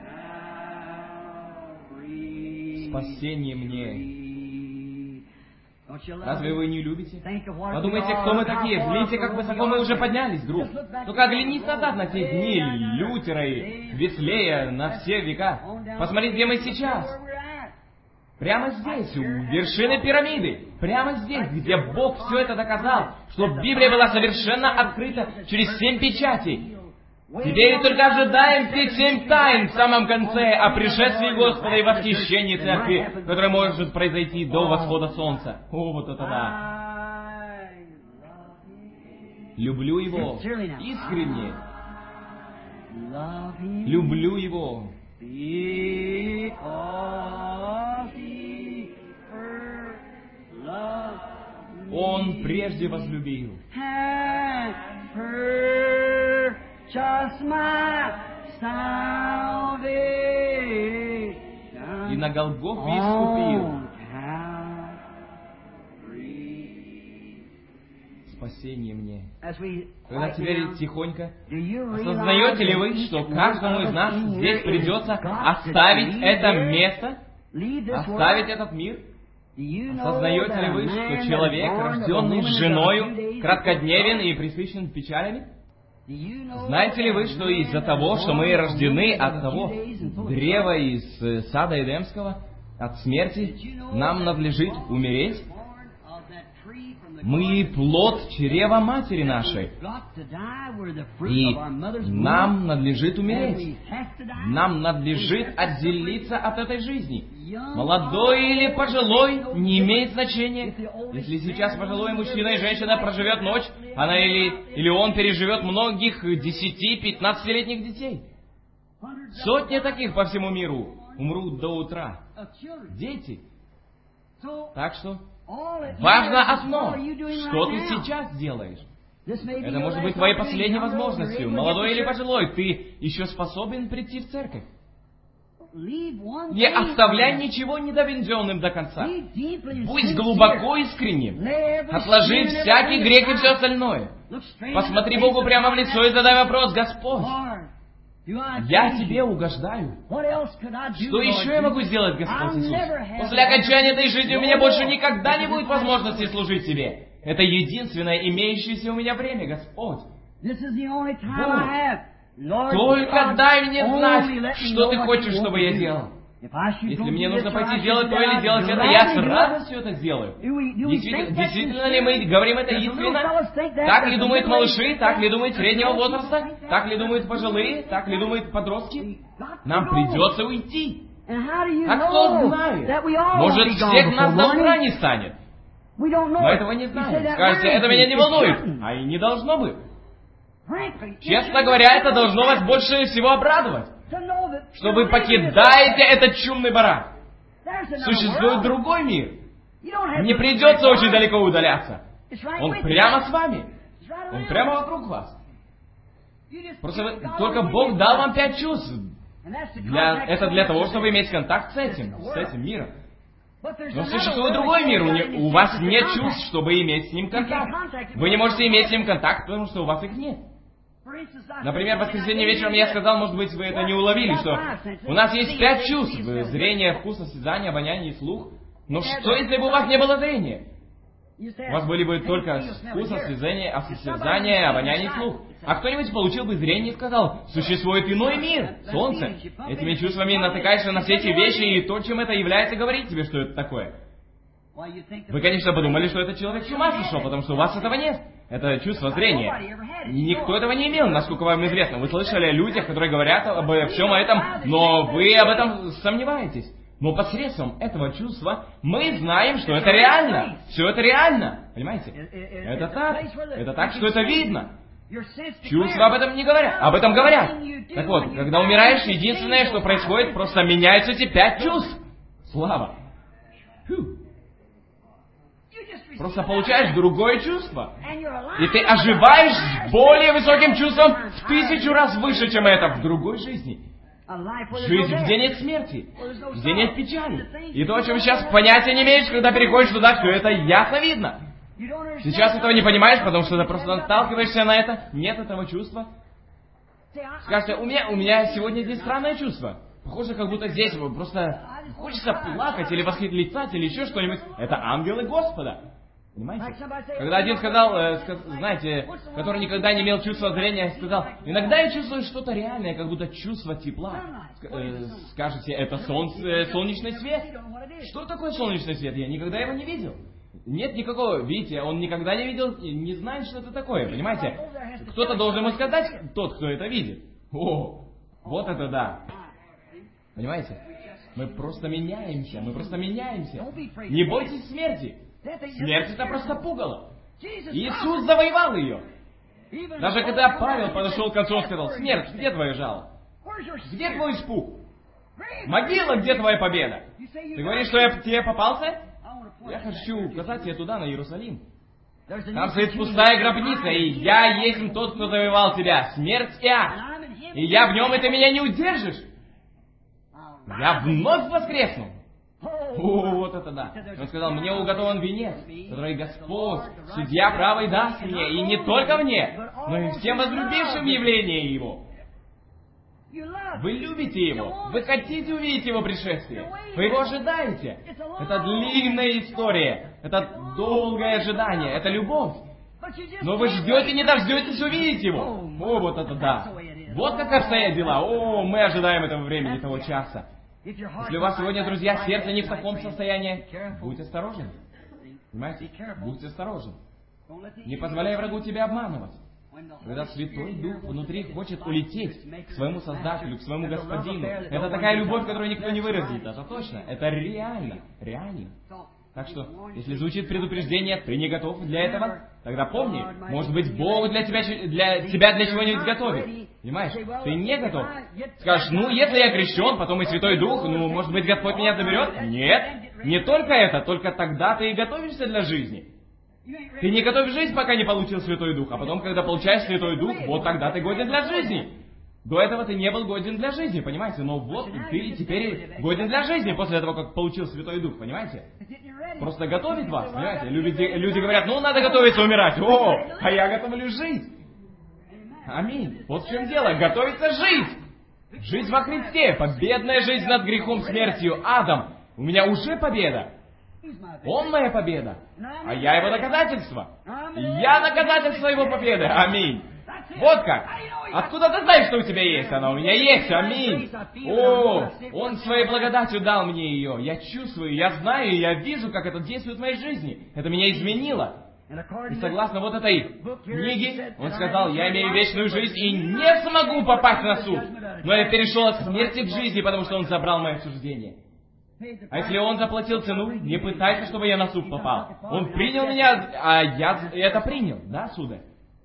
спасение мне. Разве вы не любите? Подумайте, кто мы такие. Взгляните, как высоко мы уже поднялись, друг. Только оглянись назад на те дни Лютера и Веслея на все века. Посмотри, где мы сейчас. Прямо здесь, у вершины пирамиды. Прямо здесь, где Бог все это доказал, что Библия была совершенно открыта через семь печатей. Теперь только ожидаем те семь тайн в самом конце о пришествии Господа и восхищении Церкви, которое может произойти до восхода солнца. О, вот это да! Люблю Его искренне. Люблю Его. Он прежде возлюбил. И на Голгофе искупил. Спасение мне. Когда теперь тихонько, осознаете ли вы, что каждому из нас здесь придется оставить это место, оставить этот мир? Осознаете ли вы, что человек, рожденный женою, краткодневен и пресыщен печалями? Знаете ли вы, что из-за того, что мы рождены от того древа из сада Эдемского, от смерти, нам надлежит умереть? Мы плод чрева матери нашей. И нам надлежит умереть. Нам надлежит отделиться от этой жизни. Молодой или пожилой, не имеет значения. Если сейчас пожилой мужчина и женщина проживет ночь, она или, или он переживет многих десяти-пятнадцатилетних детей. Сотни таких по всему миру умрут до утра. Дети. Так что важно одно, что ты сейчас делаешь. Это может быть твоей последней возможностью. Молодой или пожилой, ты еще способен прийти в церковь. Не оставляй ничего недоведенным до конца. Будь глубоко искренним. Отложи всякий грех и все остальное. Посмотри Богу прямо в лицо и задай вопрос: Господь, я Тебе угождаю. Что еще я могу сделать, Господь Иисус? После окончания этой жизни у меня больше никогда не будет возможности служить Тебе. Это единственное имеющееся у меня время, Господь. Бог, только дай мне знать, что Ты хочешь, чтобы я делал. Если мне нужно пойти делать то или делать это, я с радостью это сделаю. Действительно, действительно ли мы говорим это искренне? Так ли думают малыши? Так ли думают среднего возраста? Так ли думают пожилые? Так ли думают подростки? Нам придется уйти. А кто знает? Может, всех нас до утра не станет? Мы этого не знаем. Скажете, это меня не волнует. А и не должно быть. Честно говоря, это должно вас больше всего обрадовать. Что вы покидаете этот чумный барак. Существует другой мир. Не придется очень далеко удаляться. Он прямо с вами. Он прямо вокруг вас. Просто вы, только Бог дал вам пять чувств. Для, это для того, чтобы иметь контакт с этим, с этим миром. Но существует другой мир. У, у вас нет чувств, чтобы иметь с ним контакт. Вы не можете иметь с ним контакт, потому что у вас их нет. Например, в воскресенье вечером я сказал, может быть, вы это не уловили, что у нас есть пять чувств: зрение, вкус, осязание, обоняние и слух. Но что, если бы у вас не было зрения? У вас были бы только вкус, осязание, осязание, обоняние и слух. А кто-нибудь получил бы зрение и сказал: существует иной мир, солнце. Этими чувствами натыкаешься на все эти вещи, и то, чем это является, говорит тебе, что это такое. Вы, конечно, подумали, что этот человек с ума сошел, потому что у вас этого нет. Это чувство зрения. Никто этого не имел, насколько вам известно. Вы слышали о людях, которые говорят обо всем этом, но вы об этом сомневаетесь. Но посредством этого чувства мы знаем, что это реально. Все это реально. Понимаете? Это так. Это так, что это видно. Чувства об этом не говорят. Об этом говорят. Так вот, когда умираешь, единственное, что происходит, просто меняются эти пять чувств. Слава. Фу. Просто получаешь другое чувство. И ты оживаешь с более высоким чувством в тысячу раз выше, чем это в другой жизни. Жизнь, где нет смерти, где нет печали. И то, о чем сейчас понятия не имеешь, когда переходишь туда, все это ясно видно. Сейчас этого не понимаешь, потому что ты просто наталкиваешься на это, нет этого чувства. Скажете, у меня, у меня сегодня здесь странное чувство. Похоже, как будто здесь просто хочется плакать или восклицать, или еще что-нибудь. Это ангелы Господа. Понимаете? Когда один сказал, э, сказ, знаете, который никогда не имел чувства зрения, сказал: иногда я чувствую что-то реальное, как будто чувство тепла. Э, скажете, это солнце, солнечный свет? Что такое солнечный свет? Я никогда его не видел. Нет никакого, видите, он никогда не видел, не знает, что это такое, понимаете? Кто-то должен ему сказать, тот, кто это видит. О, вот это да. Понимаете? Мы просто меняемся, мы просто меняемся. Не бойтесь смерти. Смерть это просто пугало. Иисус завоевал ее. Даже когда Павел подошел к отцу и сказал: смерть, где твое жало? Где твой испуг? Могила, где твоя победа? Ты говоришь, что я тебе попался? Я хочу указать тебе туда, на Иерусалим. Там стоит пустая гробница, и я есть тот, кто завоевал тебя, смерть и ад. И я в нем, и ты меня не удержишь. Я вновь воскресну. О, вот это да. Он сказал: мне уготован венец, который Господь, судья правый, даст мне, и не только мне, но и всем возлюбившим явление Его. Вы любите Его, вы хотите увидеть Его пришествие, вы Его ожидаете. Это длинная история, это долгое ожидание, это любовь. Но вы ждете, не дождетесь увидеть Его. О, вот это да. Вот как обстоят дела. О, мы ожидаем этого времени, того часа. Если у вас сегодня, друзья, сердце не в таком состоянии, будь осторожен. Понимаете? Будь осторожен. Не позволяй врагу тебя обманывать. Когда Святой Дух внутри хочет улететь к своему Создателю, к своему Господину, это такая любовь, которую никто не выразит. Это точно. Это реально. Реально. Так что, если звучит предупреждение, ты не готов для этого, тогда помни, может быть, Бог для тебя, для тебя для чего-нибудь готовит. Понимаешь? Ты не готов. Скажешь: ну, если я крещен, потом и Святой Дух, ну, может быть, Господь меня заберет? Нет. Не только это, только тогда ты и готовишься для жизни. Ты не готовишь жизнь, пока не получил Святой Дух, а потом, когда получаешь Святой Дух, вот тогда ты годен для жизни. До этого ты не был годен для жизни, понимаете? Но вот ты теперь годен для жизни после того, как получил Святой Дух, понимаете? Просто готовит вас, понимаете? Люди, люди говорят: ну, надо готовиться умирать. О, а я готовлю жить. Аминь. Вот в чем дело. Готовится жить. Жизнь во Христе. Победная жизнь над грехом, смертью, адом. У меня уже победа. Он моя победа. А я его доказательство. Я доказательство его победы. Аминь. Вот как. Откуда ты знаешь, что у тебя есть? Она у меня есть. Аминь. О, Он своей благодатью дал мне ее. Я чувствую, я знаю, я вижу, как это действует в моей жизни. Это меня изменило. И согласно вот этой книге, он сказал: я имею вечную жизнь и не смогу попасть на суд. Но я перешел от смерти к жизни, потому что он забрал мое суждение. А если он заплатил цену, не пытайся, чтобы я на суд попал. Он принял меня, а я это принял. Да, сударь?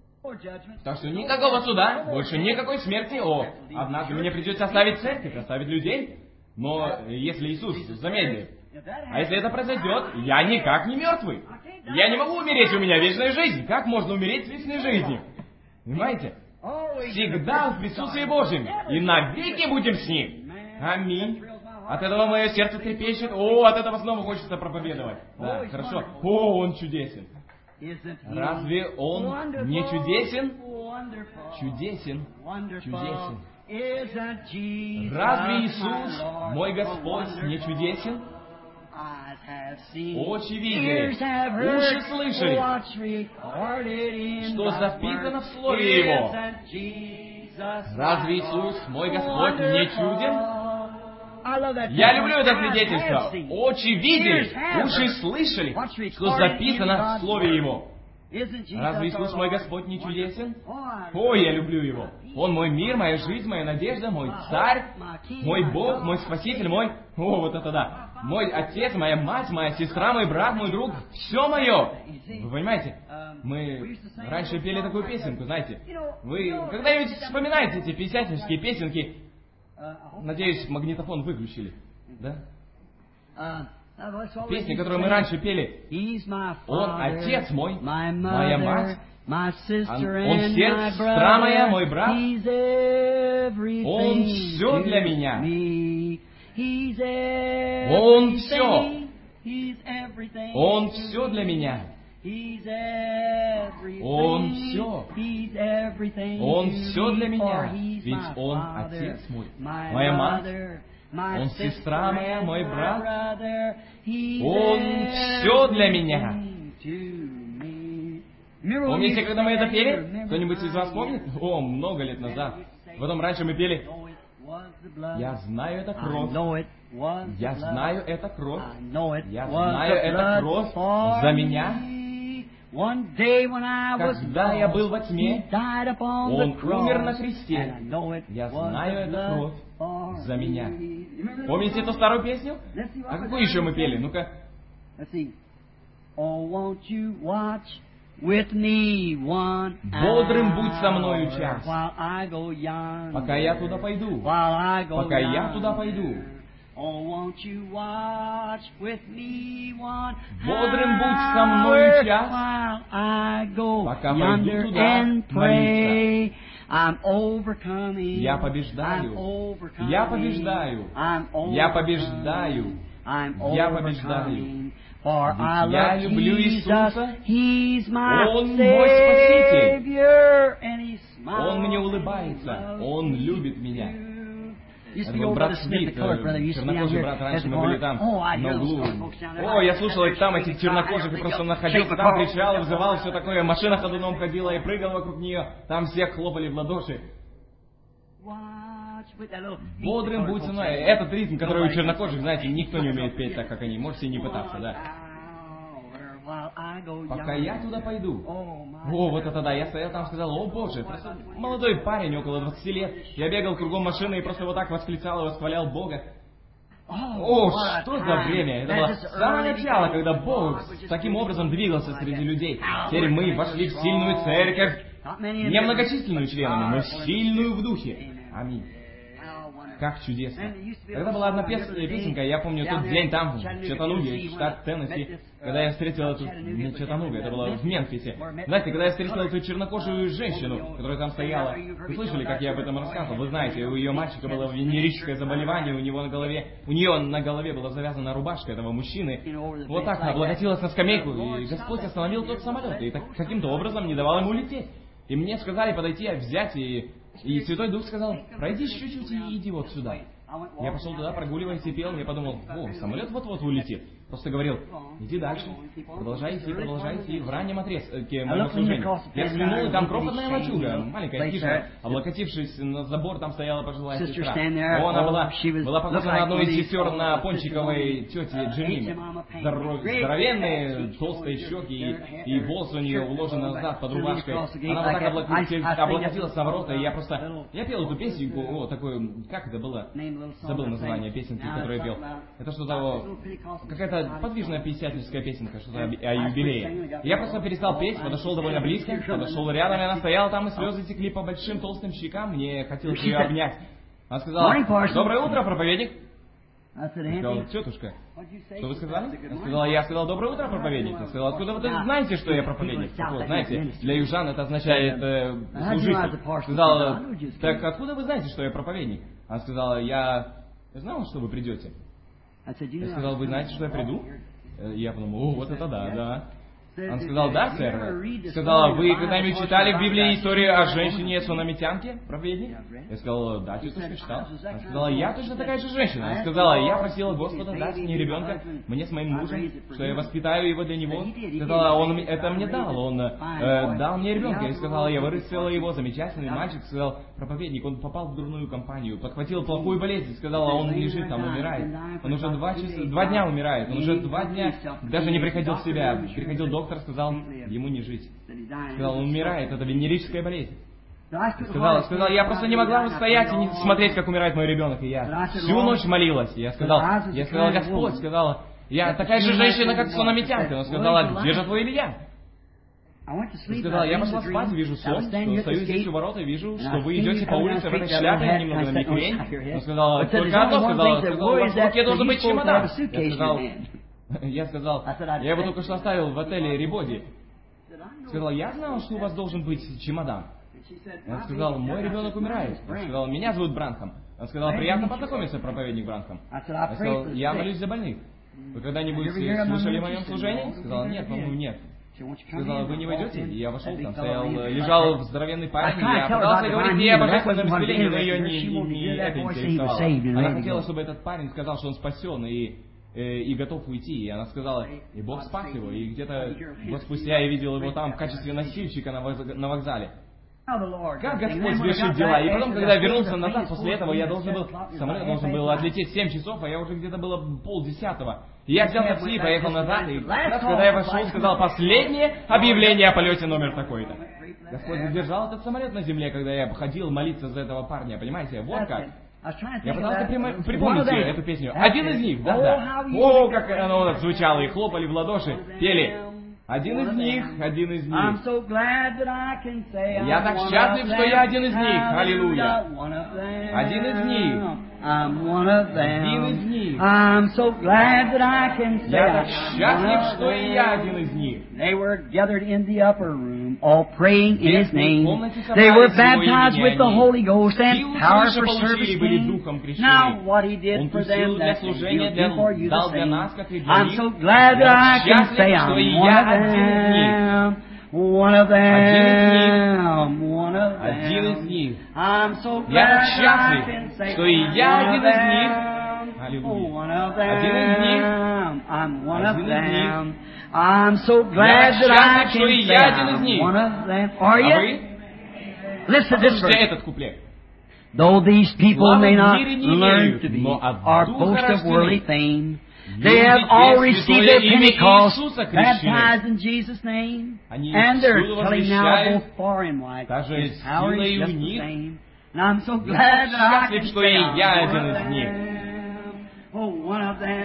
Так что никакого суда, больше никакой смерти. О, однажды мне придется оставить церковь, оставить людей. Но если Иисус замедлит, а если это произойдет, я никак не мертвый. Я не могу умереть, у меня вечная жизнь. Как можно умереть с вечной жизнью? Понимаете? Всегда в присутствии Божьем. И навеки будем с Ним. Аминь. От этого мое сердце трепещет. О, от этого снова хочется проповедовать. Да, хорошо. О, Он чудесен. Разве Он не чудесен? Чудесен. Чудесен. Разве Иисус, мой Господь, не чудесен? Очи видели, уши слышали, что записано в Слове Его. Разве Иисус, мой Господь, не чуден? Я люблю это свидетельство. Очи видели, уши слышали, что записано в Слове Его. Разве Иисус, мой Господь, не чудесен? О, я люблю Его. Он мой мир, моя жизнь, моя надежда, мой Царь, мой Бог, мой Спаситель, мой... О, вот это да. Мой Отец, моя мать, моя сестра, мой брат, мой друг. Все мое. Вы понимаете? Мы раньше пели такую песенку, знаете. Вы когда-нибудь вспоминаете эти пятидесятнические песенки? Надеюсь, магнитофон выключили. Да? Песни, которые мы раньше пели. Он Отец мой, моя мать, Он сестра моя, мой брат. Он все для меня. Он все. Он все для меня. Он все. Он все для меня. Ведь Он Отец мой, моя мать. Он сестра моя, мой брат. Он все для меня. Помните, когда мы это пели? Кто-нибудь из вас помнит? О, много лет назад. Потом раньше мы пели: Я знаю, это кровь. Я знаю, это кровь. Я знаю, это кровь за меня. Когда я был во тьме, Он умер на кресте. Я знаю, это кровь за меня. Помните эту старую песню? А какую еще мы пели? Ну-ка. Бодрым будь со мною час, пока я туда пойду, пока я туда пойду. Бодрым будь со мною час, пока пойду туда молиться. Я побеждаю, я побеждаю, я побеждаю, я побеждаю. Ведь я люблю Иисуса, Он мой Спаситель, Он мне улыбается, Он любит меня. Это был брат Смит, чернокожий брат, раньше мы были там, на углу. О, я слушал их там, этих чернокожих, и просто находился там, кричал, вызывал, все такое, машина ходуном ходила и прыгала вокруг нее, там все хлопали в ладоши. Бодрым будь со мной. Этот ритм, который у чернокожих, знаете, никто не умеет петь так, как они. Можете не пытаться, да. Пока я туда пойду. О, вот это да. Я стоял там и сказал, о боже, просто молодой парень, около двадцати лет. Я бегал кругом машины и просто вот так восклицал и восхвалял Бога. О, что за время! Это было самое начало, когда Бог таким образом двигался среди людей. Теперь мы вошли в сильную церковь, не многочисленную членами, но сильную в духе. Аминь. Как чудесно. Когда была одна пес, песенка, я помню тот день там, в Чаттануге, штат Теннесси, когда я встретил эту... Не Чаттануга, это было в Мемфисе. Знаете, когда я встретил эту чернокожую женщину, которая там стояла, вы слышали, как я об этом рассказывал? Вы знаете, у ее мальчика было венерическое заболевание, у него на голове... У нее на голове была завязана рубашка этого мужчины. Вот так она облокотилась на скамейку, и Господь остановил тот самолет, и так, каким-то образом не давал ему лететь. И мне сказали подойти, взять и... И Святой Дух сказал, пройди чуть-чуть и иди вот сюда. Я пошел туда, прогуливаясь и пел, я подумал, о, самолет вот-вот улетит. Просто говорил, иди дальше, продолжай идти, продолжай идти, в раннем отрезке моего служения. Я взглянул, и там крохотная лачуга, маленькая хижина, облокотившись на забор, там стояла пожилая сестра. О, она была, была похожа на одну из сестер на пончиковой тете Джимиме. Здоровенные, толстые щеки, и, и волосы у нее уложены назад под рубашкой. Она вот так облокотилась, облокотилась на ворота, и я просто, я пел эту песенку, о, такую, как это было? Забыл название песенки, которую я пел. Это что-то, какая-то подвижная пятидесятническая песенка, что-то о, о юбилее. Я просто перестал петь, подошел довольно близко, подошел рядом, и она стояла там, и слезы текли по большим толстым щекам, мне хотелось ее обнять. Она сказала, доброе утро, проповедник. Я сказал, тетушка, что вы сказали? Она сказала, я сказал, доброе утро, проповедник. Я сказал, откуда вы знаете, что я проповедник? Так вот, знаете, для южан это означает э, служитель. Сказала, так откуда вы знаете, что я проповедник? Она сказала, я знала, что вы придете. Я сказал, вы знаете, что я приду? И я подумал, о, вот это да, да. Он сказал, да, сэр. Сказала, вы когда-нибудь читали в Библии историю о женщине-сунамитянке, проповедник? Я сказал, да, тетушка, читал. Она сказала, я точно такая же женщина. Она сказала, я просила Господа дать мне ребенка, мне с моим мужем, что я воспитаю его для него. Сказала, он это мне дал, он э, дал мне ребенка. Я сказала, я вырастила его, замечательный мальчик. Сказал, проповедник, он попал в дурную компанию, подхватил плохую болезнь. Сказала, он лежит там, умирает. Он уже два, часа, два дня умирает, он уже два дня даже не приходил в себя. Приходил доктор. Доктор сказал, ему не жить. Сказал, он умирает, это венерическая болезнь. Сказал, сказал, я просто не могла стоять и не смотреть, как умирает мой ребенок. И я всю ночь молилась. И я сказал, я сказал, Господь, сказала, я такая же женщина, как сунамитянка. Он сказала, где же твой Илья? Я сказала, я пошла спать, вижу сон, что стою здесь у ворот и вижу, что вы идете по улице в этой шляпе, немного на микрень. Он сказал, только одно сказала, сказала, у вас в руке должен быть чемодан. Я сказал, Я сказал, я его только что оставил в отеле Рибоди. Сказал, я знал, что у вас должен быть чемодан. Он сказал, мой ребенок умирает. Он сказал, меня зовут Бранхам. Он сказал, приятно познакомиться, проповедник Бранхам. Я сказал, я молюсь за больных. Вы когда-нибудь слышали о моем служении? Сказал, нет, по-моему, нет. Сказала, вы не войдете? И я вошел, там стоял, лежал здоровенный парень, и я пытался говорить ей о божественном исцелении, но ее не, не, не это интересовало. Она хотела, чтобы этот парень сказал, что он спасен, и... и готов уйти. И она сказала, и Бог спас его. И где-то год спустя я видел его там в качестве носильщика на вокзале. Как Господь совершит дела. И потом, когда вернулся назад, после этого я должен был, самолет должен был отлететь в семь часов, а я уже где-то было полдесятого. И я взял такси и поехал назад, и как раз, когда я вошел, сказал последнее объявление о полете номер такой-то. Господь задержал этот самолет на земле, когда я ходил молиться за этого парня, понимаете? Вот как. Я пытался припомнить припомнить эту песню. Один из них, да-да. О, как оно звучало, и хлопали в ладоши, пели. Один из них, один из них. Я так счастлив, что я один из них. Аллилуйя. Один из них. Один из них. Я так счастлив, что и я один из них. They were gathered in the upper room, all praying in His name. They were baptized with the Holy Ghost and power for service came. Now what He did for them, that He'll do for you the same. I'm so glad that I can say I'm one of them. One of them, one of them. I'm so glad that I can say I'm one of them. One of them, I'm one of them. I'm so glad that I can say I'm one of them. Are you? Listen to this verse. Though these people may not learn to be or boast of worldly fame, they have all received their Pentecost, baptized in Jesus' name, and they're telling now both far and wide, His power is just the same. And I'm so glad that I can say I'm one of them. Oh, one of them.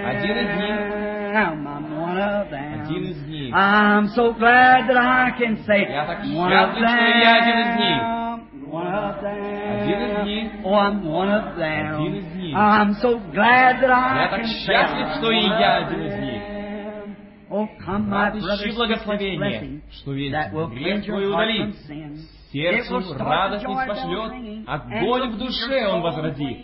I'm one of them. I'm so glad that I can say one of them. One of them. Oh, I'm one of them. I'm so glad that I can say I'm one of them. Oh, come, my brothers, seek this blessing that will cleanse your heart from sin. Сердцу радость не спошлет, огонь в душе Он возродит.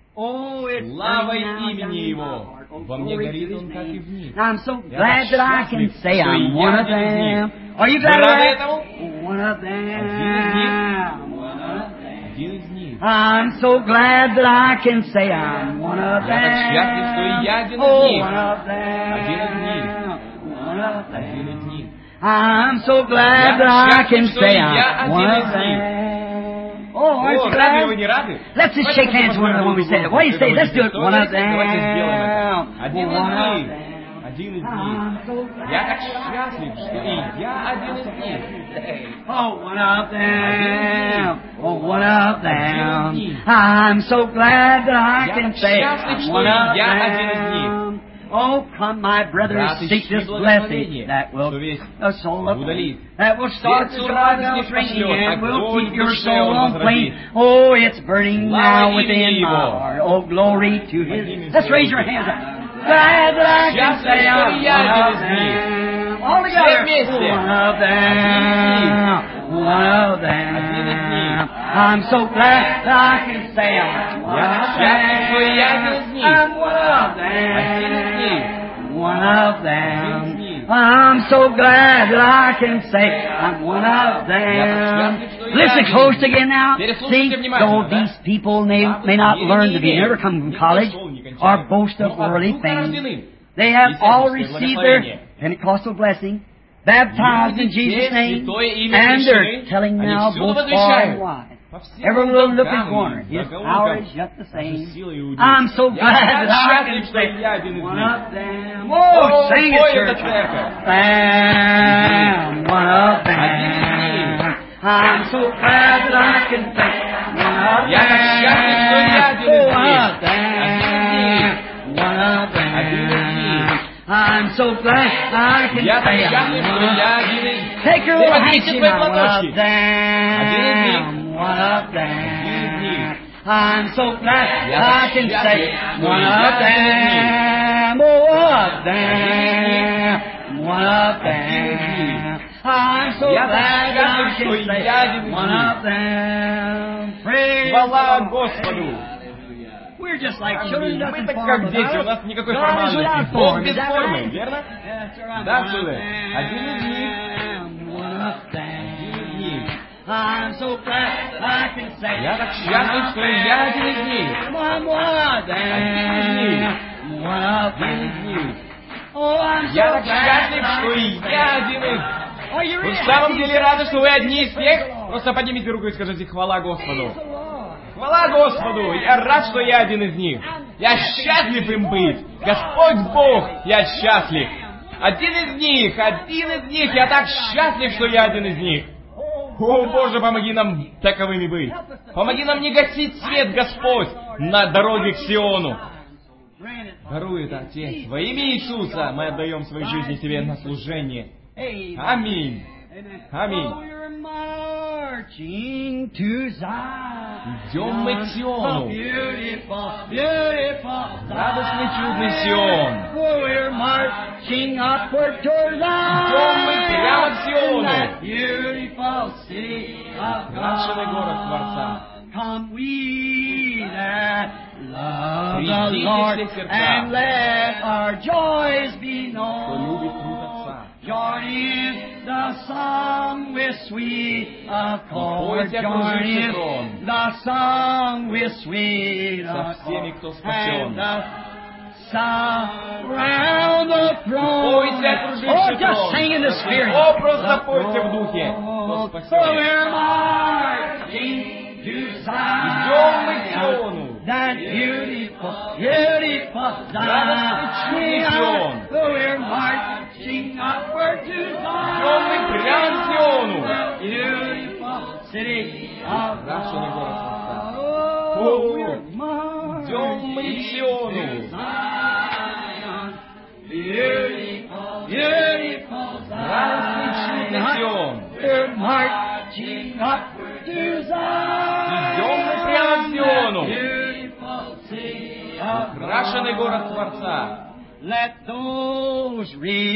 Славой имени Его. Во мне горит Он, как и в них. I'm so glad that I can say I'm one of them. Are you glad of that? One of them. Один из них. I'm so glad that I can say I'm one of them. Я так счастлив, что и я один из них. Один из них. Один из них. I'm so glad that I can say I'm one of them. Oh, aren't you glad? Let's just shake hands one another when we say it. What do you say? Let's do it. One of them. Один из них. Один из них. Я так счастлив, что и я один из них. Oh, one of them. Oh, one of them. I'm so glad that I can say I'm one of them. Oh, come, my brothers, seek this blessing that will the soul of that will start the dry bells ringing and will keep your soul on flame. Oh, it's burning now within my heart. Oh, glory to His. Let's raise your hands up. Glad that I can say I'm one of them. All together. One of them. One of them. I'm so glad that I can say I'm one of them. I'm one of them. One of them. I'm so glad that I can say I'm one of them. Listen close again now. See, though these people may, may not learn to be, never come from college, or boast of worldly fame, they have all received their Pentecostal blessing, baptized in Jesus' name, and they're telling now both far and wide. Every little nook and corner, His power is just the same. I'm so glad that I can say one of them. Oh, sing it, church. I'm one of them. I'm so glad that I can say one of them. One of them. One of them. I'm so glad I can say I'm one of them. Take your little handkerchief now. One of them. One of them. I'm so glad I can say one of them. One of them. One of them. I'm so glad I can say one of them. Praise God. We're just like children, nothing form without us. God is without form. Is that right? Да, сударь. Один из них. One of them. I'm so glad I can say Я так счастлив, что я один из них. One of them. One of them. Oh, I'm so Я так glad счастлив, that что I и can я say один из Вы в самом деле рады, что вы одни из всех? Просто поднимите руку и скажите «Хвала Господу». Хвала Господу! Я рад, что я один из них. Я счастлив им быть. Господь Бог, я счастлив. Один из них, один из них. Я так счастлив, что я один из них. О, Боже, помоги нам таковыми быть. Помоги нам не гасить свет, Господь, на дороге к Сиону. Даруй это, Отец. Во имя Иисуса мы отдаем свою жизнь Тебе на служение. Аминь. Аминь. Идем мы к Сиону. Радостный, чудный Сион. Идем мы прямо к Сиону. Украшенный город Творца. Придите все сердца, кто любит труд Отца. Join in the song with sweet accord. Пойте, Join окруживший in трон. the song with sweet Со всеми, кто accord. спасен. And the sound round the throne. Пойте, Oh, окруживший just трон. sing in the spirit. О, просто пойте в духе. Кто So спасен. we're marching to Идем мы к Zion. Сиону. That beautiful, beautiful Радостный, чудный Сион. Zion. So we're marching upward to Идем мы Zion. прямо к Сиону. Beautiful city of Украшенный город Творца. Oh, we're Идем мы к Сиону. Zion. Beautiful, beautiful Радостный, чудный Сион. We're marching upward to Zion. Идем мы прямо к Сиону. Beautiful city of Украшенный город Творца. Let those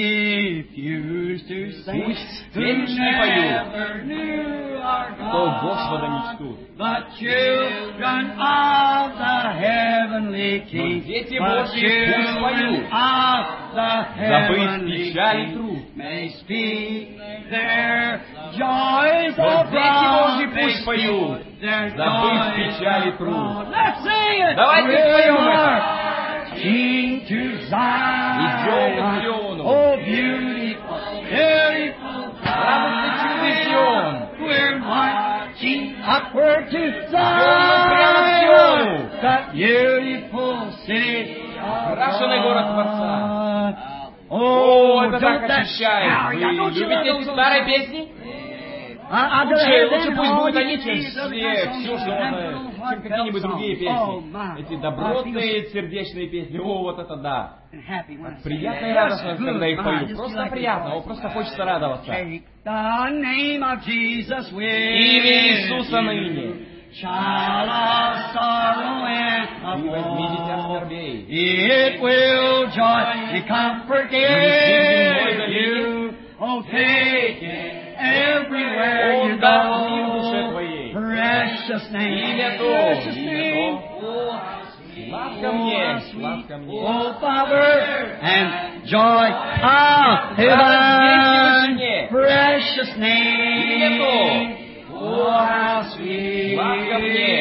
refuse to say Пусть who те не поют, never knew our кто Господа God, мечтут. but children of the heavenly Но King, дети but Божьи пусть children поют. of the Забыть heavenly печаль и King труд. may speak their joys Но abroad. дети Божьи May пусть поют. speak their Забыть joys печаль и труд. abroad. Let's sing it. Давайте We're споем это. marching to Zion. Идем к Сиону. Oh, beautiful, beautiful Радостный, чудный Сион. We're marching upward to прямо к Сиону. Zion. That beautiful city of Украшенный город Творца. Oh, О, это don't так that очищает. sour. Вы Yeah, don't you love любите those эти старые песни? I, I'd rather Лучше, hear лучше them пусть than all будут these они, чем these other все, songs все, что and можно, little чем heartfelt какие-нибудь другие songs. Oh, песни. my. Эти I добротные, feel сердечные песни. О, вот это да. happy when I say Приятно и that. радостно, Just когда их good. пою. I just Просто like приятно, it. о, просто хочется радоваться. Take the name of Jesus with Имя Иисуса you. ныне. Child of sorrow and of И возьмите woe. оскорбей. It will joy and comfort give you. Oh, take it everywhere you Он даст мир go. душе твоей. Precious name, Имя то, precious имя name. Славка мне, славка мне. Oh, Father, and joy of heaven, precious name. Oh, how sweet. Славка мне.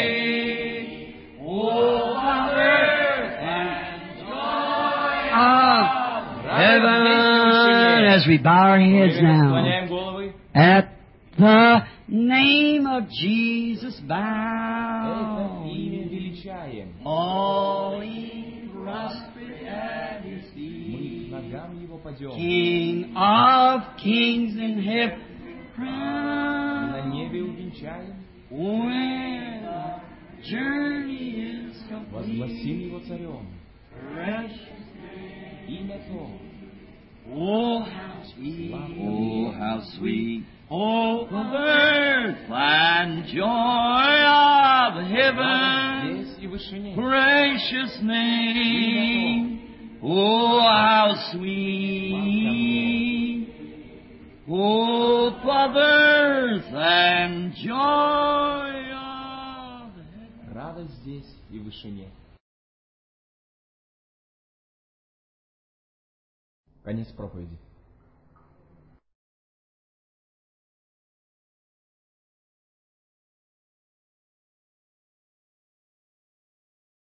Oh, Father, and joy of heaven. As we bow our heads now, Склоняем головы. at the name of Jesus Это bow. имя величаем. All in prostrate at His Мы feet. к ногам Его падем. King of kings in heaven На crown. небе увенчаем. When journey is complete, Возгласим Его царем. precious. Имя то. Oh, how sweet. Oh, how sweet. Oh, the birth and joy of heaven. Здесь и в вышине. Precious name. Oh, how sweet. Oh, fathers and joy of heaven. Радость здесь и в вышине. Конец проповеди.